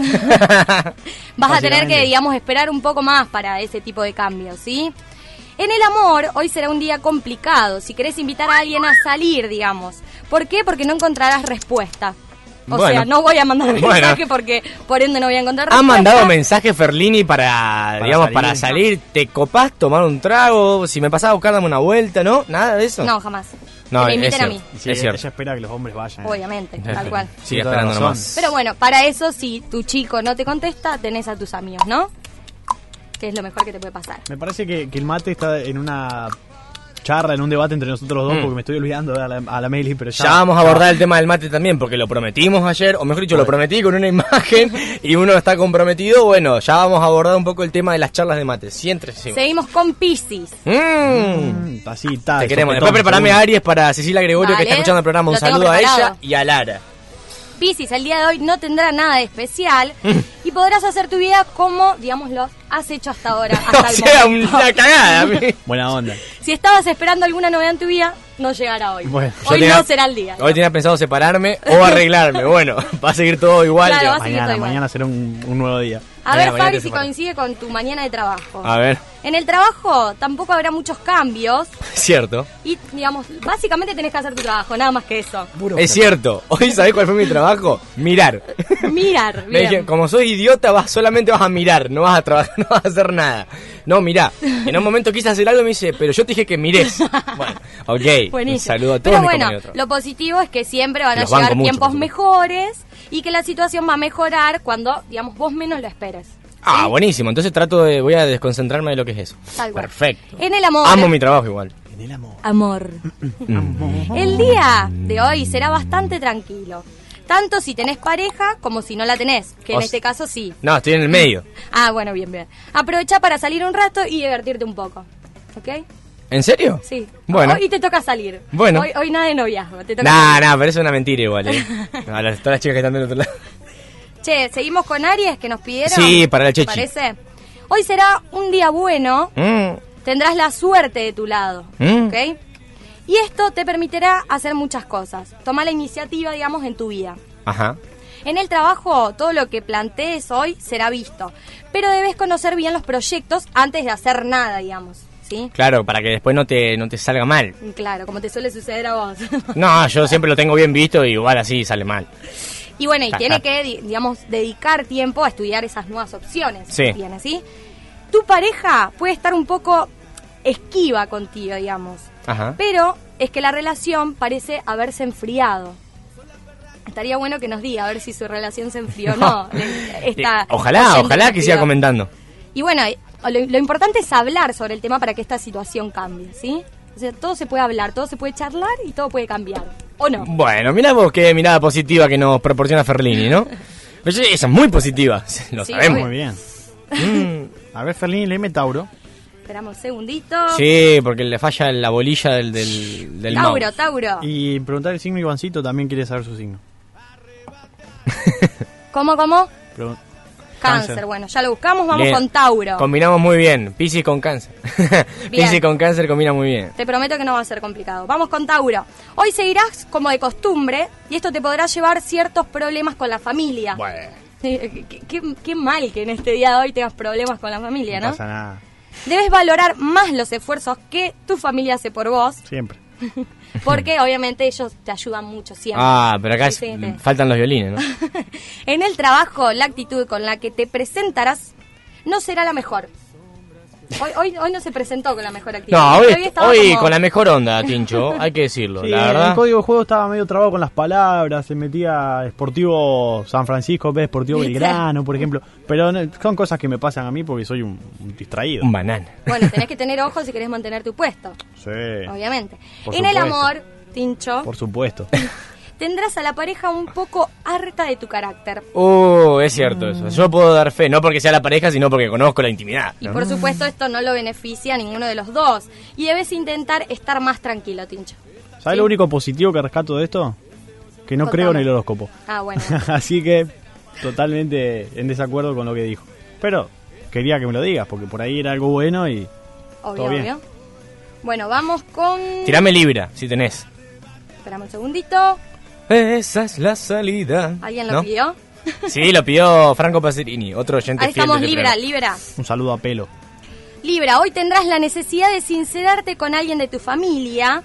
Vas a tener que, Básicamente. digamos, esperar un poco más para ese tipo de cambios, ¿sí? En el amor, hoy será un día complicado. Si querés invitar a alguien a salir, digamos. ¿Por qué? Porque no encontrarás respuesta. O Bueno. sea, no voy a mandar Bueno. mensaje porque por ende no voy a encontrar ¿Ha respuesta. mandado mensaje Ferlini para, digamos, salir? para salir? ¿Te copás tomar un trago? Si me pasás a buscar, dame una vuelta, ¿no? ¿Nada de eso? No, jamás. No, que me es inviten a cierto. mí. Y si Es ella, cierto. ella espera que los hombres vayan. Obviamente, tal cual. Sigue Tiene toda la esperando razón. nomás. Pero bueno, para eso, si tu chico no te contesta, tenés a tus amigos, ¿no? Que es lo mejor que te puede pasar. Me parece que, que el mate está en una charla, en un debate entre nosotros dos, Mm. porque me estoy olvidando a la, a la Meli, pero ya... Ya vamos a abordar el tema del mate también, porque lo prometimos ayer, o mejor dicho, lo prometí con una imagen y uno está comprometido. Bueno, ya vamos a abordar un poco el tema de las charlas de mate. Sí, entre sí. Seguimos con Piscis. Mm. Mm, así, tal. Te queremos. sopetón, Después preparame seguro. a Aries para Cecilia Gregorio, que Dale, está escuchando el programa. Un lo tengo saludo a ella preparado. y a Lara. Piscis, el día de hoy no tendrá nada de especial y podrás hacer tu vida como, digamos, lo has hecho hasta ahora. Hasta O el sea, momento. una cagada. a mí. Buena onda. Si estabas esperando alguna novedad en tu vida, no llegará hoy. Bueno, Yo hoy tenía- no será el día. Hoy tenía pensado separarme o arreglarme. Bueno, va a seguir todo igual. Claro, que- va a seguir todo Mañana, igual. mañana será un, un nuevo día. A Mañana, ver, mañana Fabi, te si separo. coincide con tu mañana de trabajo. A ver, En el trabajo tampoco habrá muchos cambios cierto. y, digamos, básicamente tenés que hacer tu trabajo, nada más que eso. Es cierto. Hoy, ¿sabés cuál fue mi trabajo? Mirar. Mirar, Me dije, bien. como soy idiota, vas, solamente vas a mirar, no vas a trabajar, no vas a hacer nada. No, mirá. En un momento quise hacer algo y me dice, pero yo te dije que mires. Bueno, ok. Buenísimo. Un saludo a todos Pero mis bueno, compañeros. lo positivo es que siempre van a Los banco llegar mucho, tiempos por supuesto. mejores y que la situación va a mejorar cuando, digamos, vos menos lo esperes. Ah, ¿sí? buenísimo. Entonces trato de, voy a desconcentrarme de lo que es eso. Tal cual. Perfecto. En el amor. Amo mi trabajo igual. En el amor. Amor. El día de hoy será bastante tranquilo. Tanto si tenés pareja como si no la tenés, que en O este s- caso sí. No, estoy en el medio. Ah, bueno, bien, bien. Aprovecha para salir un rato y divertirte un poco. ¿Ok? ¿En serio? Sí. Bueno. Hoy te toca salir. Bueno. Hoy, hoy nada de noviazgo. Te toca Nah, salir. nah, pero eso es una mentira igual, eh. A las, todas las chicas que están del otro lado. Che, seguimos con Aries que nos pidieron. Sí, para la ¿Te Chechi. parece? Hoy será un día bueno Mm. Tendrás la suerte de tu lado, ¿Mm? ¿ok? Y esto te permitirá hacer muchas cosas. Tomar la iniciativa, digamos, en tu vida. Ajá. En el trabajo, todo lo que plantees hoy será visto. Pero debes conocer bien los proyectos antes de hacer nada, digamos. ¿Sí? Claro, para que después no te, no te salga mal. Claro, como te suele suceder a vos. No, yo siempre lo tengo bien visto y igual así sale mal. Y bueno, y tiene que, di- digamos, dedicar tiempo a estudiar esas nuevas opciones Sí. que tiene, ¿sí? Tu pareja puede estar un poco esquiva contigo, digamos. Ajá. Pero es que la relación parece haberse enfriado. Estaría bueno que nos diga a ver si su relación se enfrió o no. Le- esta Eh, ojalá, oyente ojalá que siga pidió. comentando. Y bueno, lo, lo importante es hablar sobre el tema para que esta situación cambie, ¿sí? O sea, todo se puede hablar, todo se puede charlar y todo puede cambiar. ¿O no? Bueno, mirá vos qué mirada positiva que nos proporciona Ferlini, ¿no? Pero esa es muy positiva, lo Sí, sabemos. Muy bien. Mm, A ver, Ferlini, léeme Tauro. Esperamos un segundito. sí, porque le falla la bolilla del, del, del Tauro, mouse. Tauro. Y preguntar el signo Ivancito también quiere saber su signo. ¿Cómo, cómo? Pregun- Cáncer. Cáncer. Bueno, ya lo buscamos, vamos Bien. con Tauro. Combinamos muy bien, Piscis con cáncer. Bien. Piscis con cáncer combina muy bien. Te prometo que no va a ser complicado. Vamos con Tauro. Hoy seguirás como de costumbre y esto te podrá llevar ciertos problemas con la familia. qué, qué- qué mal que en este día de hoy tengas problemas con la familia, No ¿no? pasa nada. Debes valorar más los esfuerzos que tu familia hace por vos, Siempre. porque obviamente ellos te ayudan mucho siempre. Ah, pero acá Sí, es- sí, sí. faltan los violines, ¿no? En el trabajo, la actitud con la que te presentarás no será la mejor. Hoy, hoy, hoy no se presentó con la mejor actitud. No, hoy, estaba hoy como- con la mejor onda, Tincho, hay que decirlo, Sí, la el verdad. código de juego estaba medio trabado con las palabras, se metía Sportivo San Francisco en vez de Sportivo Belgrano, por ejemplo. Pero no, son cosas que me pasan a mí porque soy un, un distraído. Un banana. Bueno, tenés que tener ojos si querés mantener tu puesto, Sí, obviamente. Por En el supuesto. amor, Tincho, por supuesto. tendrás a la pareja un poco harta de tu carácter. Uh, es cierto eso. Yo puedo dar fe, no porque sea la pareja, sino porque conozco la intimidad. Y ¿no? por supuesto esto no lo beneficia a ninguno de los dos. Y debes intentar estar más tranquilo, Tincho. ¿Sabes Sí. lo único positivo que rescato de esto? Que no Contame. creo en el horóscopo. Ah, bueno. Así que totalmente en desacuerdo con lo que dijo. Pero quería que me lo digas, porque por ahí era algo bueno y... Obvio, Todo bien. obvio. Bueno, vamos con... Tirame Libra, si tenés. Esperamos un segundito. Esa es la salida. ¿Alguien lo ¿No? pidió? Sí, lo pidió Franco Pacerini, otro oyente Ahí fiel estamos, de este Libra, programa. Libra. Un saludo a Pelo. Libra, hoy tendrás la necesidad de sincerarte con alguien de tu familia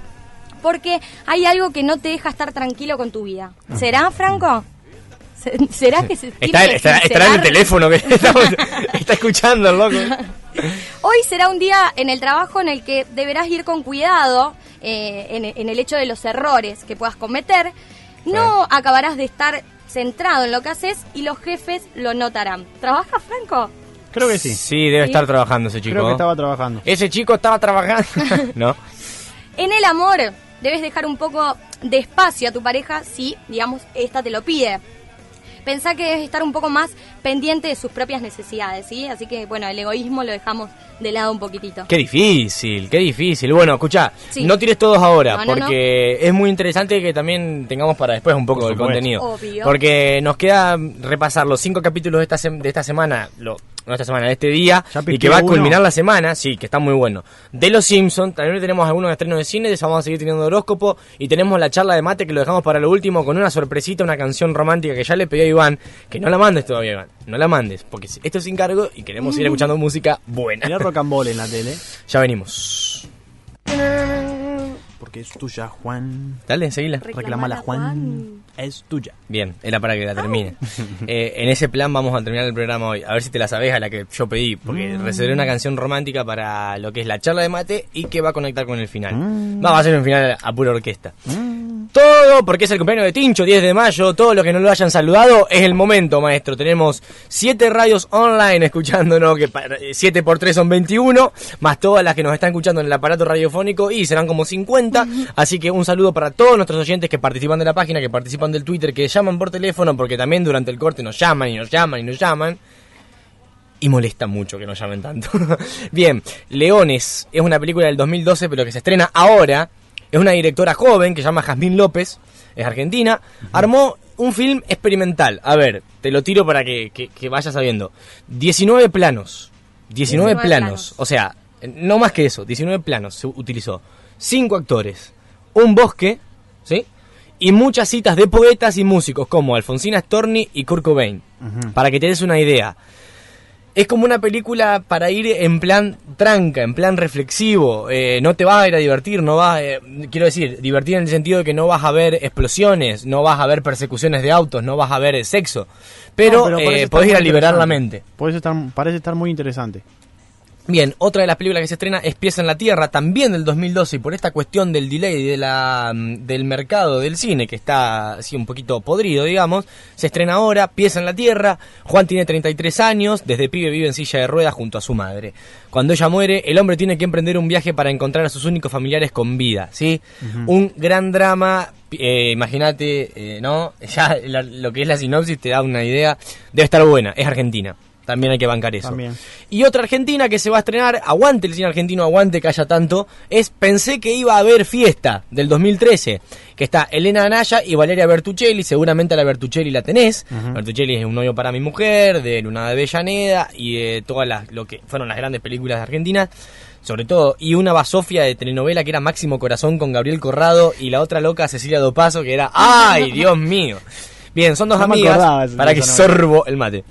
porque hay algo que no te deja estar tranquilo con tu vida. ¿Será, Franco? Se- ¿Será que se tiene Está, que está, estará en el sincerar? teléfono que estamos- está escuchando el loco. Hoy será un día en el trabajo en el que deberás ir con cuidado eh, en, en el hecho de los errores que puedas cometer. No acabarás de estar centrado en lo que haces y los jefes lo notarán. ¿Trabaja, Franco? Creo que sí. Sí, debe Sí. estar trabajando ese chico. Creo que estaba trabajando. Ese chico estaba trabajando. ¿No? En el amor debes dejar un poco de espacio a tu pareja si, digamos, esta te lo pide. Pensá que debes estar un poco más pendiente de sus propias necesidades, ¿sí? Así que, bueno, el egoísmo lo dejamos de lado un poquitito. Qué difícil, qué difícil. Bueno, escuchá, Sí. no tires todos ahora, No, no, porque es muy interesante que también tengamos para después un poco Por del supuesto. contenido. Obvio. Porque nos queda repasar los cinco capítulos de esta, sem- de esta semana, lo, no esta semana, de este día, Ya y piqué que va a uno. culminar la semana, sí, que está muy bueno. De Los Simpsons, también tenemos algunos estrenos de cine, de eso vamos a seguir teniendo horóscopo, y tenemos la charla de mate que lo dejamos para lo último con una sorpresita, una canción romántica que ya le pedí a Iván, que no la mandes todavía, Iván, no la mandes, porque esto es encargo y queremos ir escuchando música buena. Mirá rock and roll en la tele. Ya venimos. Porque es tuya, Juan. Dale, seguila. Reclamala, Juan. Es tuya. Bien, era para que la termine. Eh, en ese plan vamos a terminar el programa hoy. A ver si te la sabes a la que yo pedí, porque reservé una canción romántica para lo que es la charla de mate y que va a conectar con el final. Va a ser un final a pura orquesta. Todo porque es el cumpleaños de Tincho, diez de mayo. Todos los que no lo hayan saludado, es el momento, maestro. Tenemos siete radios online escuchándonos, que siete por tres son veintiuno, más todas las que nos están escuchando en el aparato radiofónico y serán como cincuenta. Así que un saludo para todos nuestros oyentes que participan de la página, que participan del Twitter, que llaman por teléfono, porque también durante el corte nos llaman y nos llaman y nos llaman. Y molesta mucho que nos llamen tanto. Bien, Leones es una película del dos mil doce, pero que se estrena ahora. Es una directora joven que se llama Jazmín López, es argentina. Armó un film experimental. A ver, te lo tiro para que, que, que vayas sabiendo. diecinueve planos. diecinueve diecinueve planos. planos. O sea, no más que eso, diecinueve planos se utilizó, cinco actores, un bosque, ¿sí? Y muchas citas de poetas y músicos como Alfonsina Storni y Kurt Cobain, uh-huh. Para que te des una idea. Es como una película para ir en plan tranca, en plan reflexivo. Eh, no te vas a ir a divertir, no vas, eh, quiero decir, divertir en el sentido de que no vas a ver explosiones, no vas a ver persecuciones de autos, no vas a ver sexo. Pero, no, pero eh, podés ir a liberar la mente. Parece estar, parece estar muy interesante. Bien, otra de las películas que se estrena es Pies en la Tierra, también del dos mil doce, y por esta cuestión del delay de la, del mercado del cine, que está así un poquito podrido, digamos, se estrena ahora, Pies en la Tierra. Juan tiene treinta y tres años, desde pibe vive en silla de ruedas junto a su madre. Cuando ella muere, el hombre tiene que emprender un viaje para encontrar a sus únicos familiares con vida, ¿sí? Uh-huh. Un gran drama, eh, imagínate, eh, ¿no? Ya la, lo que es la sinopsis te da una idea, debe estar buena, es Argentina. También hay que bancar eso. También. Y otra argentina que se va a estrenar, aguante el cine argentino, aguante que haya tanto, es Pensé que iba a haber fiesta, del dos mil trece, que está Elena Anaya y Valeria Bertuccelli. Seguramente a la Bertuccelli la tenés. Uh-huh. Bertuccelli es Un novio para mi mujer, de Luna de Avellaneda, y de todas las, lo que fueron las grandes películas de Argentina, sobre todo, y una basofia de telenovela que era Máximo Corazón con Gabriel Corrado, y la otra loca Cecilia Dopazo, que era ¡ay, Dios mío! Bien, son dos no amigas, para que sorbo el mate.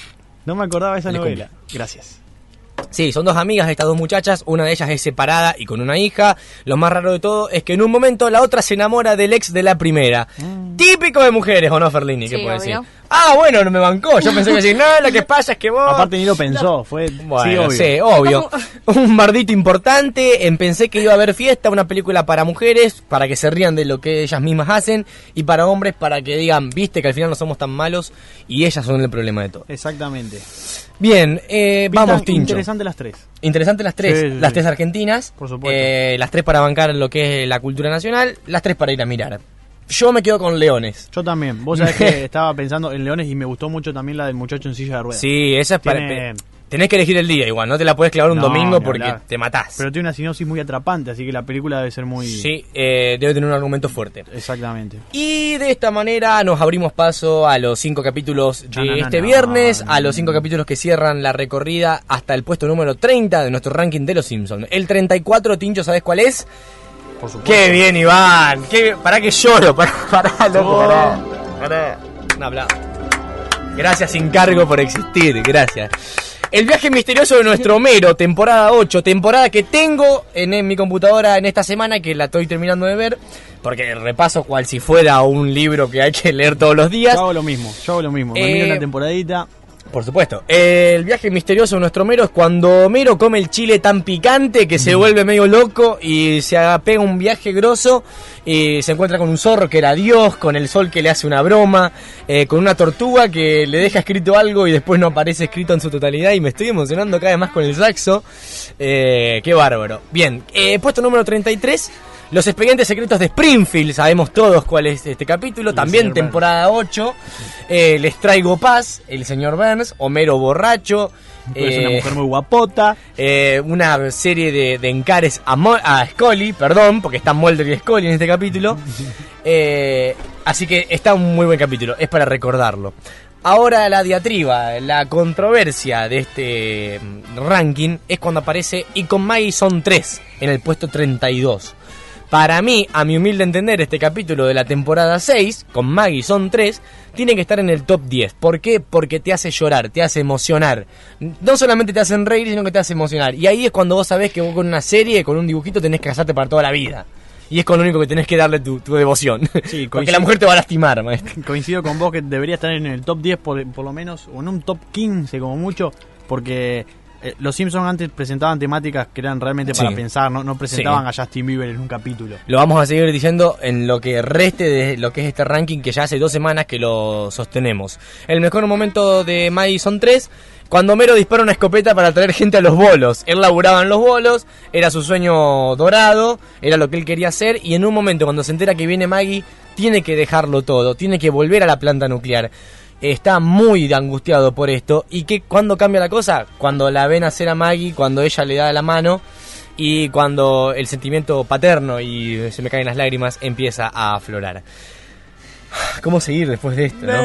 No me acordaba de esa novela. Gracias. Sí, son dos amigas, estas dos muchachas. Una de ellas es separada y con una hija. Lo más raro de todo es que en un momento la otra se enamora del ex de la primera. Mm. Típico de mujeres, ¿o no, Ferlini? ¿Qué sí, puedo decir? Ah, bueno, no me bancó. Yo pensé que decir, no, lo que pasa es que vos... Aparte ni lo pensó, fue... Bueno, sí, obvio. Sí, obvio. Un bardito importante. En Pensé que iba a haber fiesta, una película para mujeres, para que se rían de lo que ellas mismas hacen, y para hombres para que digan, viste que al final no somos tan malos, y ellas son el problema de todo. Exactamente. Bien, eh, vamos, Tincho. Interesante las tres. Interesante las tres. Sí, sí, sí. Las tres argentinas. Por supuesto. Eh, las tres para bancar lo que es la cultura nacional. Las tres para ir a mirar. Yo me quedo con Leones. Yo también. Vos sabés que estaba pensando en Leones y me gustó mucho también la del muchacho en silla de ruedas. Sí, esa es para... Tiene... Tenés que elegir el día igual, no te la podés clavar un no, domingo porque hablar. Te matás. Pero tiene una sinopsis muy atrapante, así que la película debe ser muy... Sí, eh, debe tener un argumento fuerte. Exactamente. Y de esta manera nos abrimos paso a los cinco capítulos de no, no, este no, viernes, no, no, a los cinco capítulos que cierran la recorrida hasta el puesto número treinta de nuestro ranking de Los Simpsons. El treinta y cuatro, Tincho, ¿sabés cuál es? Por supuesto. ¡Qué bien, Iván! Qué... Pará que lloro, pará, pará, loco, pará. Pará. Un aplauso. Gracias, sin cargo, por existir, gracias. El viaje misterioso de nuestro Homero, temporada ocho, temporada que tengo en, en mi computadora en esta semana, que la estoy terminando de ver, porque repaso cual si fuera un libro que hay que leer todos los días. Yo hago lo mismo, yo hago lo mismo, me eh, miro una temporadita. Por supuesto. El viaje misterioso de nuestro Homero es cuando Homero come el chile tan picante que se vuelve medio loco y se pega un viaje grosso y se encuentra con un zorro que era Dios, con el sol que le hace una broma, eh, con una tortuga que le deja escrito algo y después no aparece escrito en su totalidad, y me estoy emocionando cada vez más con el saxo. Eh, qué bárbaro. Bien, eh, puesto número treinta y tres... Los expedientes secretos de Springfield, sabemos todos cuál es este capítulo, el también temporada ocho. Eh, les traigo paz, el señor Burns, Homero borracho. Eh, es una mujer muy guapota. Eh, una serie de, de encares a, Mo- a Scully, perdón, porque están Mulder y Scully en este capítulo. Eh, así que está un muy buen capítulo, es para recordarlo. Ahora la diatriba, la controversia de este ranking es cuando aparece Y con Maggie son tres, en el puesto treinta y dos. Para mí, a mi humilde entender, este capítulo de la temporada seis, con Maggie son tres, tiene que estar en el top diez. ¿Por qué? Porque te hace llorar, te hace emocionar. No solamente te hacen reír, sino que te hace emocionar. Y ahí es cuando vos sabés que vos con una serie, con un dibujito, tenés que casarte para toda la vida. Y es con lo único que tenés que darle tu, tu devoción. Sí, porque la mujer te va a lastimar, maestro. Coincido con vos que debería estar en el top diez por, por lo menos, o en un top quince como mucho, porque... Eh, los Simpsons antes presentaban temáticas que eran realmente para sí. pensar, no, no presentaban sí. a Justin Bieber en un capítulo. Lo vamos a seguir diciendo en lo que reste de lo que es este ranking, que ya hace dos semanas que lo sostenemos. El mejor momento de Maggie son tres, cuando Homero dispara una escopeta para traer gente a los bolos. Él laburaba en los bolos, era su sueño dorado, era lo que él quería hacer, y en un momento cuando se entera que viene Maggie, tiene que dejarlo todo, tiene que volver a la planta nuclear. Está muy angustiado por esto. ¿Y que cuando cambia la cosa? Cuando la ven hacer a Maggie, cuando ella le da la mano y cuando el sentimiento paterno, y se me caen las lágrimas, empieza a aflorar. ¿Cómo seguir después de esto, no?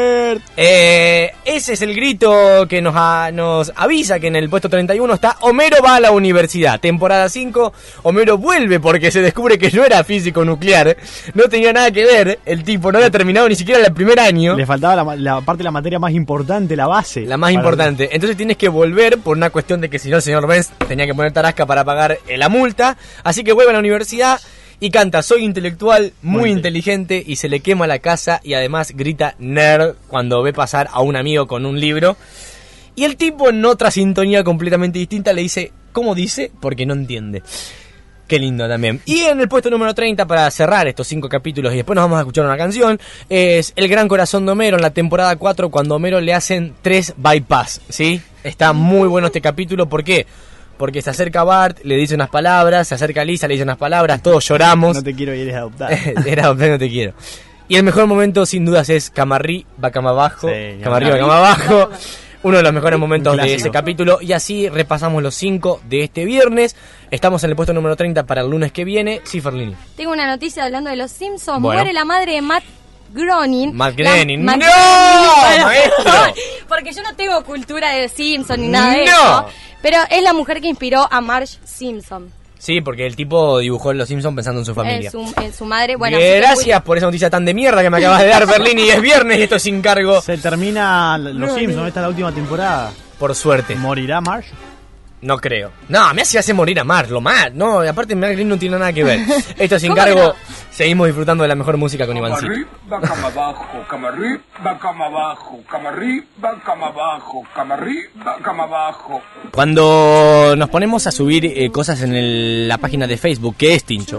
Eh, ese es el grito que nos, a, nos avisa que en el puesto treinta y uno está Homero va a la universidad. Temporada cinco, Homero vuelve porque se descubre que no era físico nuclear. No tenía nada que ver, el tipo no había terminado ni siquiera el primer año. Le faltaba la, la parte de la materia más importante, la base. La más importante. Entonces tienes que volver por una cuestión de que si no el señor Benz tenía que poner tarasca para pagar eh, la multa. Así que vuelve a la universidad y canta Soy intelectual, muy, muy inteligente, y se le quema la casa y además grita nerd cuando ve pasar a un amigo con un libro. Y el tipo en otra sintonía completamente distinta le dice, ¿cómo dice? Porque no entiende. Qué lindo también. Y en el puesto número treinta, para cerrar estos cinco capítulos y después nos vamos a escuchar una canción, es El gran corazón de Homero en la temporada cuatro, cuando a Homero le hacen tres bypass, ¿sí? Está muy bueno este capítulo, ¿por qué? Porque se acerca Bart, le dice unas palabras, se acerca Lisa, le dice unas palabras, todos lloramos. No te quiero y eres adoptado. Eres adoptado y no te quiero. Y el mejor momento, sin dudas, es Camarrí, va cama abajo, Sí, Camarrí, va cama abajo. Uno de los mejores momentos de ese capítulo. Y así repasamos los cinco de este viernes. Estamos en el puesto número treinta para el lunes que viene. Sí, Ferlini. Tengo una noticia hablando de los Simpsons. Bueno. Muere la madre de Matt Groening. Matt Groening. La- ¡No, Bueno, maestro! Porque yo no tengo cultura de Simpson ni nada de ¡No! eso. Pero es la mujer que inspiró a Marge Simpson. Sí, porque el tipo dibujó Los Simpsons pensando en su familia. En su, en su madre. Bueno, Bien, así que gracias por esa noticia tan de mierda que me acabas de dar, Ferlini. Y es viernes y esto es sin cargo. Se termina Los Simpsons, esta es la última temporada. Por suerte. ¿Morirá Marge? No creo. No, me hace hace morir a Mar, lo más. No, aparte Mark Green no tiene nada que ver. Esto sin ¿Cómo cargo. que no? Seguimos disfrutando de la mejor música con Cama Ivancito. arriba, cama abajo, cama arriba, cama abajo, cama arriba, cama abajo, cama arriba, cama abajo. Cuando nos ponemos a subir eh, cosas en el- la página de Facebook, ¿qué es, Tincho?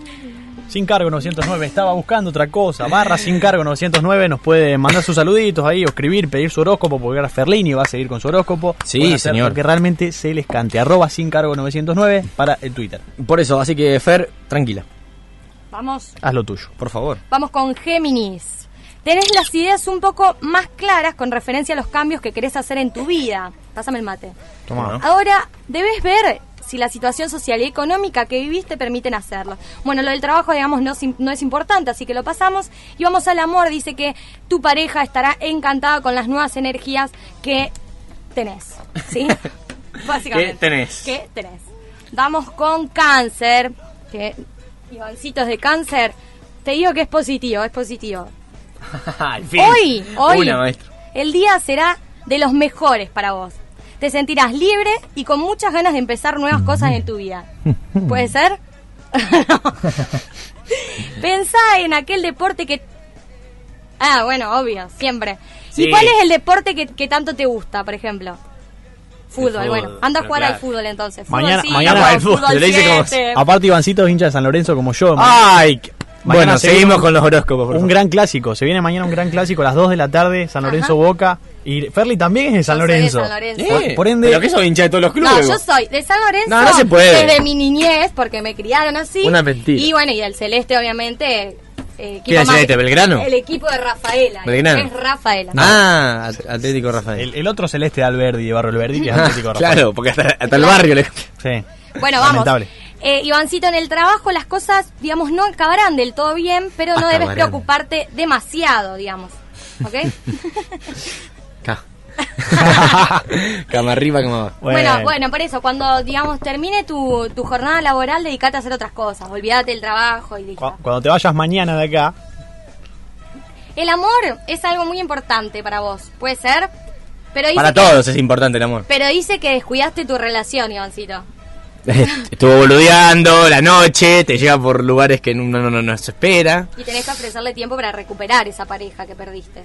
Sin cargo novecientos nueve, estaba buscando otra cosa. Barra sin cargo novecientos nueve, nos puede mandar sus saluditos ahí, o escribir, pedir su horóscopo, porque ahora Ferlini va a seguir con su horóscopo. Sí, Pueden hacer señor. lo que realmente se les cante. Arroba sin cargo novecientos nueve para el Twitter. Por eso, así que Fer, tranquila, Vamos, Haz lo tuyo. por favor. vamos con Géminis. Tenés las ideas un poco más claras con referencia a los cambios que querés hacer en tu vida. Pásame el mate. Toma. Ahora, debes ver si la situación social y económica que vivís te permiten hacerlo. Bueno, lo del trabajo, digamos, no, es im- no es importante, así que lo pasamos. Y vamos al amor. Dice que tu pareja estará encantada con las nuevas energías que tenés. ¿Sí? Básicamente. ¿Qué tenés? ¿Qué tenés? Vamos con Cáncer. Que, Ivancitos de Cáncer. Te digo que es positivo, es positivo. Al fin. Hoy, hoy, Una, maestro. el día será de los mejores para vos. Te sentirás libre y con muchas ganas de empezar nuevas cosas en tu vida. ¿Puede ser? Pensá en aquel deporte que... Ah, bueno, obvio, siempre. Sí. ¿Y cuál es el deporte que, que tanto te gusta, por ejemplo? Fútbol, fútbol, bueno. Anda a pero jugar claro. al fútbol entonces. Fútbol Mañana- cinco, mañana al fútbol, le dice como- siete. Aparte, Ivancito es hincha de San Lorenzo como yo. Ay, qué- Mañana bueno, se seguimos viene con los horóscopos, por Un favor. gran clásico. Se viene mañana un gran clásico a las dos de la tarde. San Lorenzo Boca. Y Ferli también es de San Yo soy de Lorenzo. San Lorenzo. Eh, Por- por ende- ¿Pero qué sos hincha de todos los clubes? No, vos? yo soy de San Lorenzo. No, no se puede. Desde mi niñez, porque me criaron así. Una mentira. Y bueno, y del Celeste, obviamente. Eh, equipo ¿Quién es más- Celeste, Belgrano? El equipo de Rafaela. Belgrano. Es Rafaela. Ah, At- Atlético Rafael. El, el otro celeste de Alberdi, de Barrio Alberdi, que es Atlético Rafael. Claro, porque hasta, hasta el barrio le... Sí. Bueno, vamos. Lamentable. Eh, Ivancito, en el trabajo las cosas, digamos, no acabarán del todo bien, pero no debes Acabarán. preocuparte demasiado, digamos. ¿Ok? Ca. Cama arriba, cama abajo. Bueno, bueno, por eso, cuando, digamos, termine tu, tu jornada laboral, dedicate a hacer otras cosas. Olvídate del trabajo y listo. Cu- Cuando te vayas mañana de acá, El amor es algo muy importante para vos, puede ser. Pero dice Para que, todos es importante el amor. Pero dice que descuidaste tu relación, Ivancito. Estuvo boludeando la noche, te lleva por lugares que uno no, no, no se espera. Y tenés que ofrecerle tiempo para recuperar esa pareja que perdiste.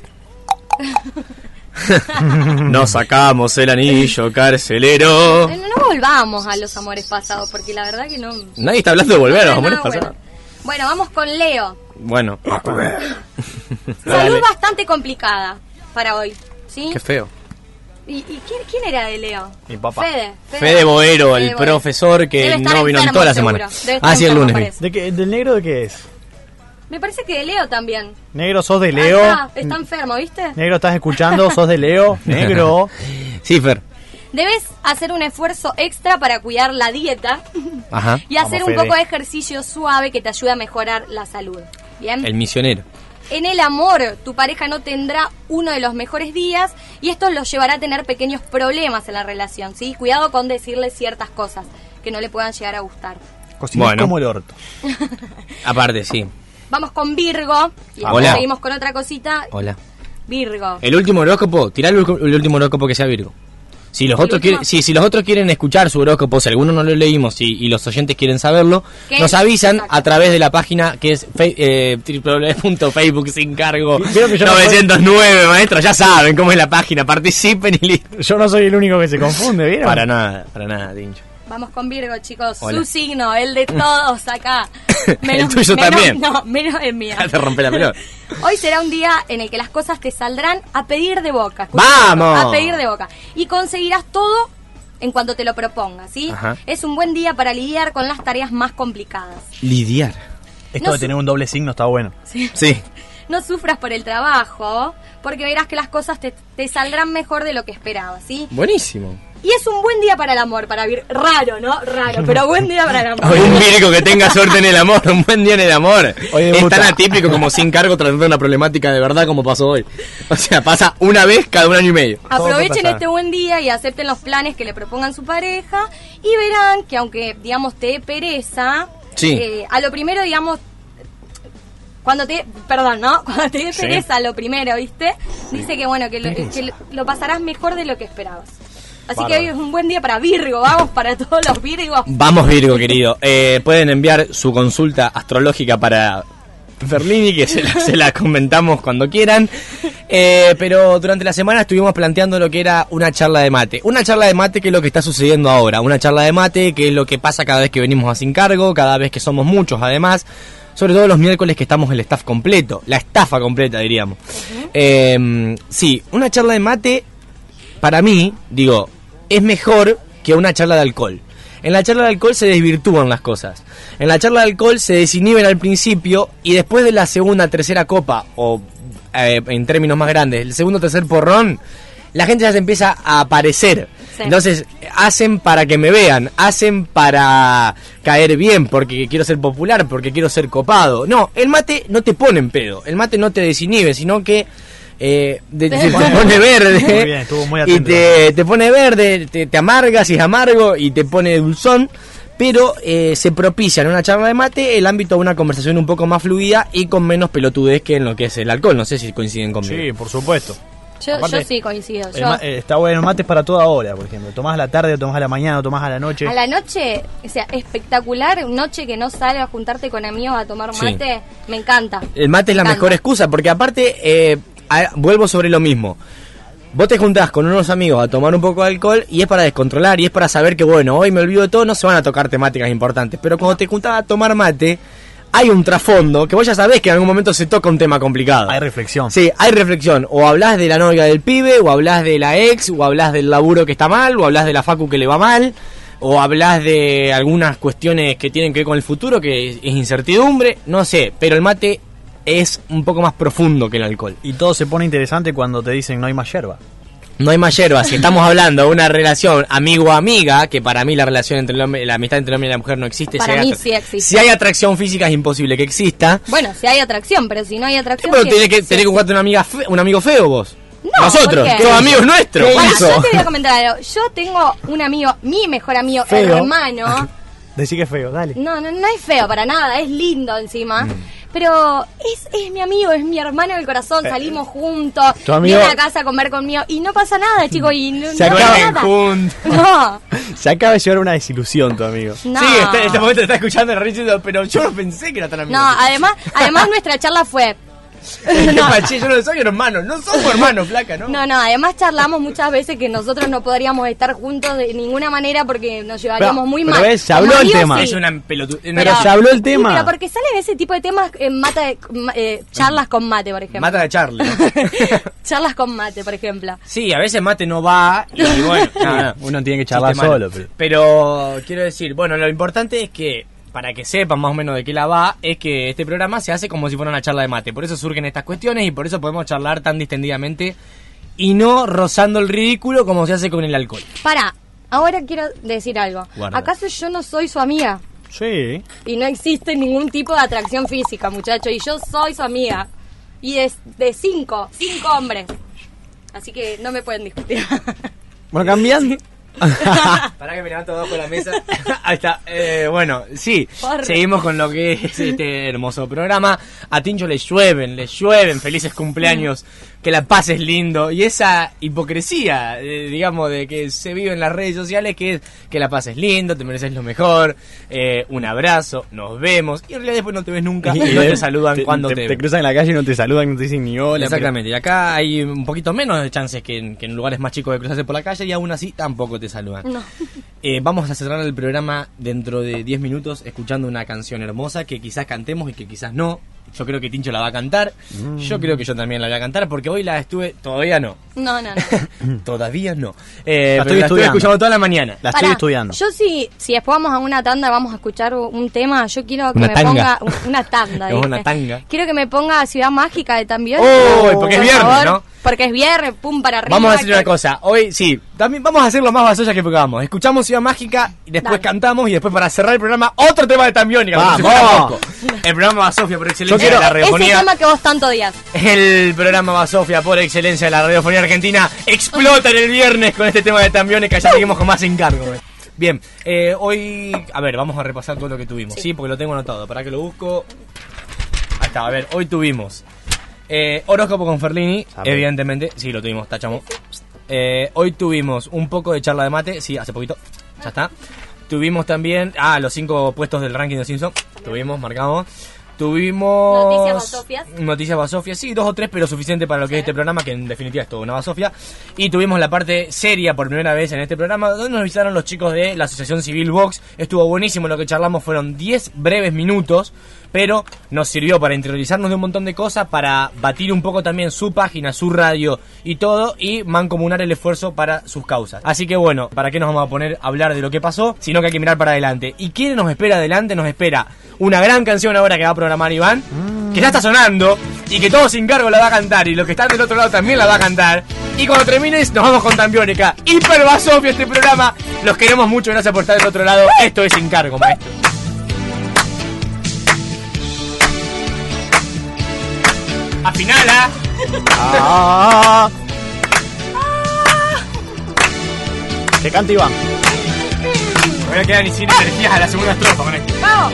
Nos sacamos el anillo carcelero. Eh, No volvamos a los amores pasados, porque la verdad que no... Nadie está hablando de volver a los No, amores no, bueno. pasados. Bueno, vamos con Leo. Bueno, Salud bastante complicada para hoy, ¿sí? qué feo. ¿Y, y quién, quién era de Leo? Mi papá. Fede. Fede Boero, el Fede Boero. profesor que Debe estar no vino en enfermo, toda la seguro. semana. Debe estar Ah, sí, el enfermo, lunes. vi. parece. ¿de qué, ¿del negro de qué es? Me parece que de Leo también. Negro, sos de Leo. Ah, está, está enfermo, ¿viste? Negro, estás escuchando, sos de Leo. Negro. Sí, Fer. Debes hacer un esfuerzo extra para cuidar la dieta Ajá. y hacer Vamos, un Fede. poco de ejercicio suave que te ayude a mejorar la salud. ¿Bien? El misionero. en el amor tu pareja no tendrá uno de los mejores días y esto los llevará a tener pequeños problemas en la relación, ¿sí? Cuidado con decirle ciertas cosas que no le puedan llegar a gustar. Cocinar Bueno. como el orto. Aparte, sí. Vamos con Virgo y después Hola. seguimos con otra cosita. Hola. Virgo. El último horóscopo, tirá el, ul- el último horóscopo que sea Virgo. Si los ¿El otros último? quieren, sí, si los otros quieren escuchar su horóscopo, si algunos no lo leímos y, y los oyentes quieren saberlo, ¿Qué? nos avisan Exacto. a través de la página que es fe, eh, w w w punto facebook sin cargo Vieron que yo no soy- novecientos nueve, maestro, ya saben cómo es la página, participen y listo. Yo no soy el único que se confunde, ¿vieron? Para nada, para nada, Tincho. Vamos con Virgo, chicos. Hola. Su signo, el de todos acá. El tuyo menos- también. No, menos el mío. Ya te rompe la pelota. Hoy será un día en el que las cosas te saldrán a pedir de boca. Escucha, ¡Vamos! A pedir de boca. Y conseguirás todo en cuanto te lo propongas, ¿sí? Ajá. Es un buen día para lidiar con las tareas más complicadas. Lidiar. Esto No de sé. tener un doble signo está bueno. Sí. No sufras por el trabajo, porque verás que las cosas te, te saldrán mejor de lo que esperabas, ¿sí? Buenísimo. Y es un buen día para el amor, para vir... Raro, ¿no? Raro, pero buen día para el amor. Un Virgo que tenga suerte en el amor, un buen día en el amor. Hoy Es debuta. tan atípico como sin cargo tratando una problemática de verdad como pasó hoy. O sea, pasa una vez cada un año y medio. Aprovechen puede pasar. este buen día y acepten los planes que le propongan su pareja y verán que aunque, digamos, te dé pereza, Sí. eh, a lo primero, digamos, cuando te, perdón, ¿no? Cuando te dé Sí. pereza a lo primero, ¿viste? Dice que, bueno, que lo, que lo- lo pasarás mejor de lo que esperabas. Así que Bárbaro. hoy es un buen día para Virgo, vamos para todos los Virgos. Vamos Virgo, querido. Eh, pueden enviar su consulta astrológica para Ferlini, que se la, se la comentamos cuando quieran. Eh, pero durante la semana estuvimos planteando lo que era una charla de mate. Una charla de mate que es lo que está sucediendo ahora. Una charla de mate que es lo que pasa cada vez que venimos a Sin Cargo, cada vez que somos muchos además. Sobre todo los miércoles que estamos el staff completo. La estafa completa, diríamos. Eh, sí, una charla de mate, para mí, digo, es mejor que una charla de alcohol. En la charla de alcohol se desvirtúan las cosas. En la charla de alcohol se desinhiben al principio y después de la segunda, tercera copa, o eh, en términos más grandes, el segundo, tercer porrón, la gente ya se empieza a aparecer. Sí. Entonces, hacen para que me vean, hacen para caer bien, porque quiero ser popular, porque quiero ser copado. No, el mate no te pone en pedo, el mate no te desinhibe, sino que eh, de- Te te, te pone- pone verde. Muy bien, estuvo muy y atento. te, te pone verde, te, te amarga si es amargo y te pone dulzón. Pero eh, se propicia en una charla de mate el ámbito de una conversación un poco más fluida y con menos pelotudez que en lo que es el alcohol. No sé si coinciden conmigo. Sí, por supuesto. Yo, Aparte, yo sí coincido. El Yo, ma- eh, está bueno, mates para toda hora, por ejemplo. Tomás a la tarde, tomás a la mañana, tomás a la noche. a la noche, o sea, espectacular, noche que no sales a juntarte con amigos a tomar Sí. mate, me encanta. El mate es la Me encanta. mejor excusa, porque aparte, eh, a- vuelvo sobre lo mismo. Vos te juntás con unos amigos a tomar un poco de alcohol y es para descontrolar y es para saber que, bueno, hoy me olvido de todo, no se van a tocar temáticas importantes. Pero cuando te juntás a tomar mate, hay un trasfondo que vos ya sabés que en algún momento se toca un tema complicado. Hay reflexión. Sí, hay reflexión. O hablas de la novia del pibe, o hablas de la ex, o hablas del laburo que está mal, o hablas de la facu que le va mal, o hablas de algunas cuestiones que tienen que ver con el futuro, que es incertidumbre, no sé, pero el mate es un poco más profundo que el alcohol. Y todo se pone interesante cuando te dicen no hay más yerba. No hay más hierba. Si estamos hablando de una relación amigo-amiga, que para mí la relación entre el hombre, la amistad entre el hombre y la mujer no existe. Para si hay mí atra- sí existe. Si hay atracción física es imposible que exista. Bueno, si hay atracción, pero si no hay atracción... Pero ¿qué? tenés que, Sí. tenés que buscarte una amiga fe- un amigo feo vos. No, Nosotros, ¿por qué? todos amigos nuestros. Bueno, Eso. yo te voy a comentar algo. Yo tengo un amigo, mi mejor amigo, Feo. hermano. Decí que es feo, dale. No, no, no es feo para nada, es lindo encima. Mm. Pero es, es mi amigo, es mi hermano del corazón, salimos juntos, Eh, tu amigo- viene a casa a comer conmigo y no pasa nada, chicos, y no, Se no acaba- pasa nada. juntos. No, Se acaba de llevar una desilusión tu amigo. no. Sí, este, en este momento está escuchando el diciendo, pero yo no pensé que era tan amigo. No, además, además nuestra charla fue... ¿Qué no. paché? Yo no soy hermano, no somos hermanos, flaca, ¿no? No, no, además charlamos muchas veces que nosotros no podríamos estar juntos de ninguna manera porque nos llevaríamos Pero- muy pero mal. ves, se Como habló el amigos, tema. sí. Es una pelotu... Pero se habló el Sí, tema. pero porque salen ese tipo de temas, eh, mata de- ma- eh, charlas con mate, por ejemplo. Mata de Charlie. Charlas con mate, por ejemplo. Sí, a veces mate no va y bueno, nada, Uno tiene que charlar chiste malo. solo. Pero... Pero quiero decir, bueno, lo importante es que, para que sepan más o menos de qué la va, es que este programa se hace como si fuera una charla de mate. Por eso surgen estas cuestiones y por eso podemos charlar tan distendidamente y no rozando el ridículo como se hace con el alcohol. Pará, ahora quiero decir algo. Guarda. ¿Acaso yo no soy su amiga? Sí. Y no existe ningún tipo de atracción física, muchacho, y yo soy su amiga. Y de, de cinco, cinco hombres. Así que no me pueden discutir. Bueno, cambiando. Para que me levanto abajo de la mesa. Ahí está. Eh, bueno, sí. Porra. Seguimos con lo que es este hermoso programa. A Tincho le llueven, le llueven felices cumpleaños. Que la pases lindo. Y esa hipocresía, eh, digamos, de que se vive en las redes sociales, que es que la pases lindo, te mereces lo mejor. Eh, un abrazo, nos vemos. Y en realidad después no te ves nunca. Y no te saludan te, cuando te, te, te cruzan en la calle y no te saludan, no te dicen ni hola. Exactamente, y acá hay un poquito menos de chances que en, que en lugares más chicos de cruzarse por la calle y aún así tampoco te saludan. No. Eh, vamos a cerrar el programa dentro de diez minutos escuchando una canción hermosa que quizás cantemos y que quizás no. Yo creo que Tincho la va a cantar. Mm. Yo creo que yo también la voy a cantar porque hoy la estuve... Todavía no. No, no, no. Todavía no. Eh, la pero estoy la estuve escuchando toda la mañana. La estoy Pará, estudiando. Yo sí, si después vamos a una tanda y vamos a escuchar un tema, yo quiero que Una me tanga. ponga... Una tanda, Es dije. una tanga. Quiero que me ponga Ciudad Mágica de También. Oh, porque es viernes, ¿no? Porque es viernes, pum, para arriba. Vamos a hacer que- una cosa. Hoy sí, también vamos a hacer lo más vasoya que podamos. Escuchamos Ciudad Mágica y después Dale. cantamos y después para cerrar el programa otro tema de Tambiónica. como si ¡Vamos! fuera poco. El programa Basofia por excelencia Yo quiero- de la Ese radiofonía. tema que vos tanto odias. El programa Basofia por excelencia de la radiofonía argentina explota en el viernes con este tema de Tambiónica. Ya seguimos con más encargo. eh. Bien, eh, hoy, a ver, vamos a repasar todo lo que tuvimos. Sí, Sí. porque lo tengo anotado. Para que lo busco. Ahí está, a ver, hoy tuvimos eh, horóscopo con Ferlini, Sabe. evidentemente. Sí, lo tuvimos, tachamos. Eh, hoy tuvimos un poco de charla de mate. Sí, hace poquito. Ya está. Tuvimos también, ah, los cinco puestos del ranking de Simpson. Tuvimos, marcamos. Tuvimos... Noticias basofias. Noticias basofias, sí, dos o tres, pero suficiente para lo que es este programa, que en definitiva es todo una basofia. Y tuvimos la parte seria por primera vez en este programa, donde nos visitaron los chicos de la Asociación Civil Vox. Estuvo buenísimo lo que charlamos, fueron diez breves minutos, pero nos sirvió para interiorizarnos de un montón de cosas, para batir un poco también su página, su radio y todo, y mancomunar el esfuerzo para sus causas. Así que bueno, ¿para qué nos vamos a poner a hablar de lo que pasó? Sino que hay que mirar para adelante. ¿Y quién nos espera adelante? Nos espera una gran canción ahora que va a programar Iván, que ya está sonando, y que todo sin cargo la va a cantar, y los que están del otro lado también la va a cantar. Y cuando termines nos vamos con Tambiónica. Hiper Basofia este programa. Los queremos mucho, gracias por estar del otro lado. Esto es Sin Cargo, maestro. Afinala. Ah. Que canta Iván. Me voy a quedar ni sin energías a la segunda estrofa con esto. ¡Vamos!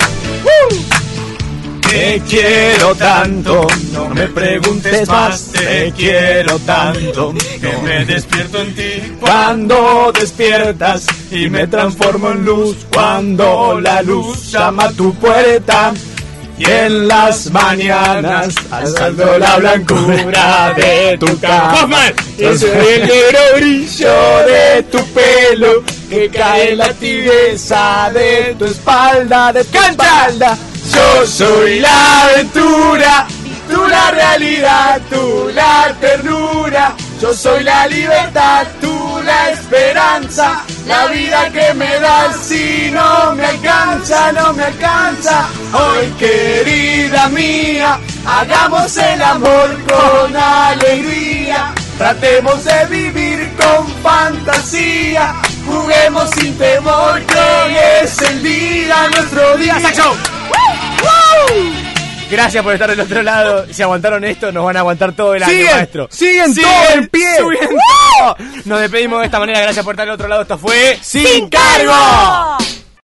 Te quiero tanto, no me preguntes más, te quiero tanto, Que me despierto en ti cuando despiertas y me transformo en luz, cuando la luz llama a tu puerta y en las mañanas alzando la blancura de tu cama. Yo soy el negro brillo de tu pelo que cae en la tibieza de tu espalda, de tu espalda. Yo soy la aventura, tú la realidad, tú la ternura. Yo soy la libertad, tú la esperanza. La vida que me das si no me alcanza, no me alcanza. Hoy, querida mía, hagamos el amor con alegría. Tratemos de vivir con fantasía. Juguemos sin temor que hoy es el día, nuestro día. ¡Saxo! Gracias por estar del otro lado. Si aguantaron esto, nos van a aguantar todo el año, Siguen, maestro. siguen todo en pie. Siguen todo. Nos despedimos de esta manera. Gracias por estar del otro lado. Esto fue ¡Sin cargo!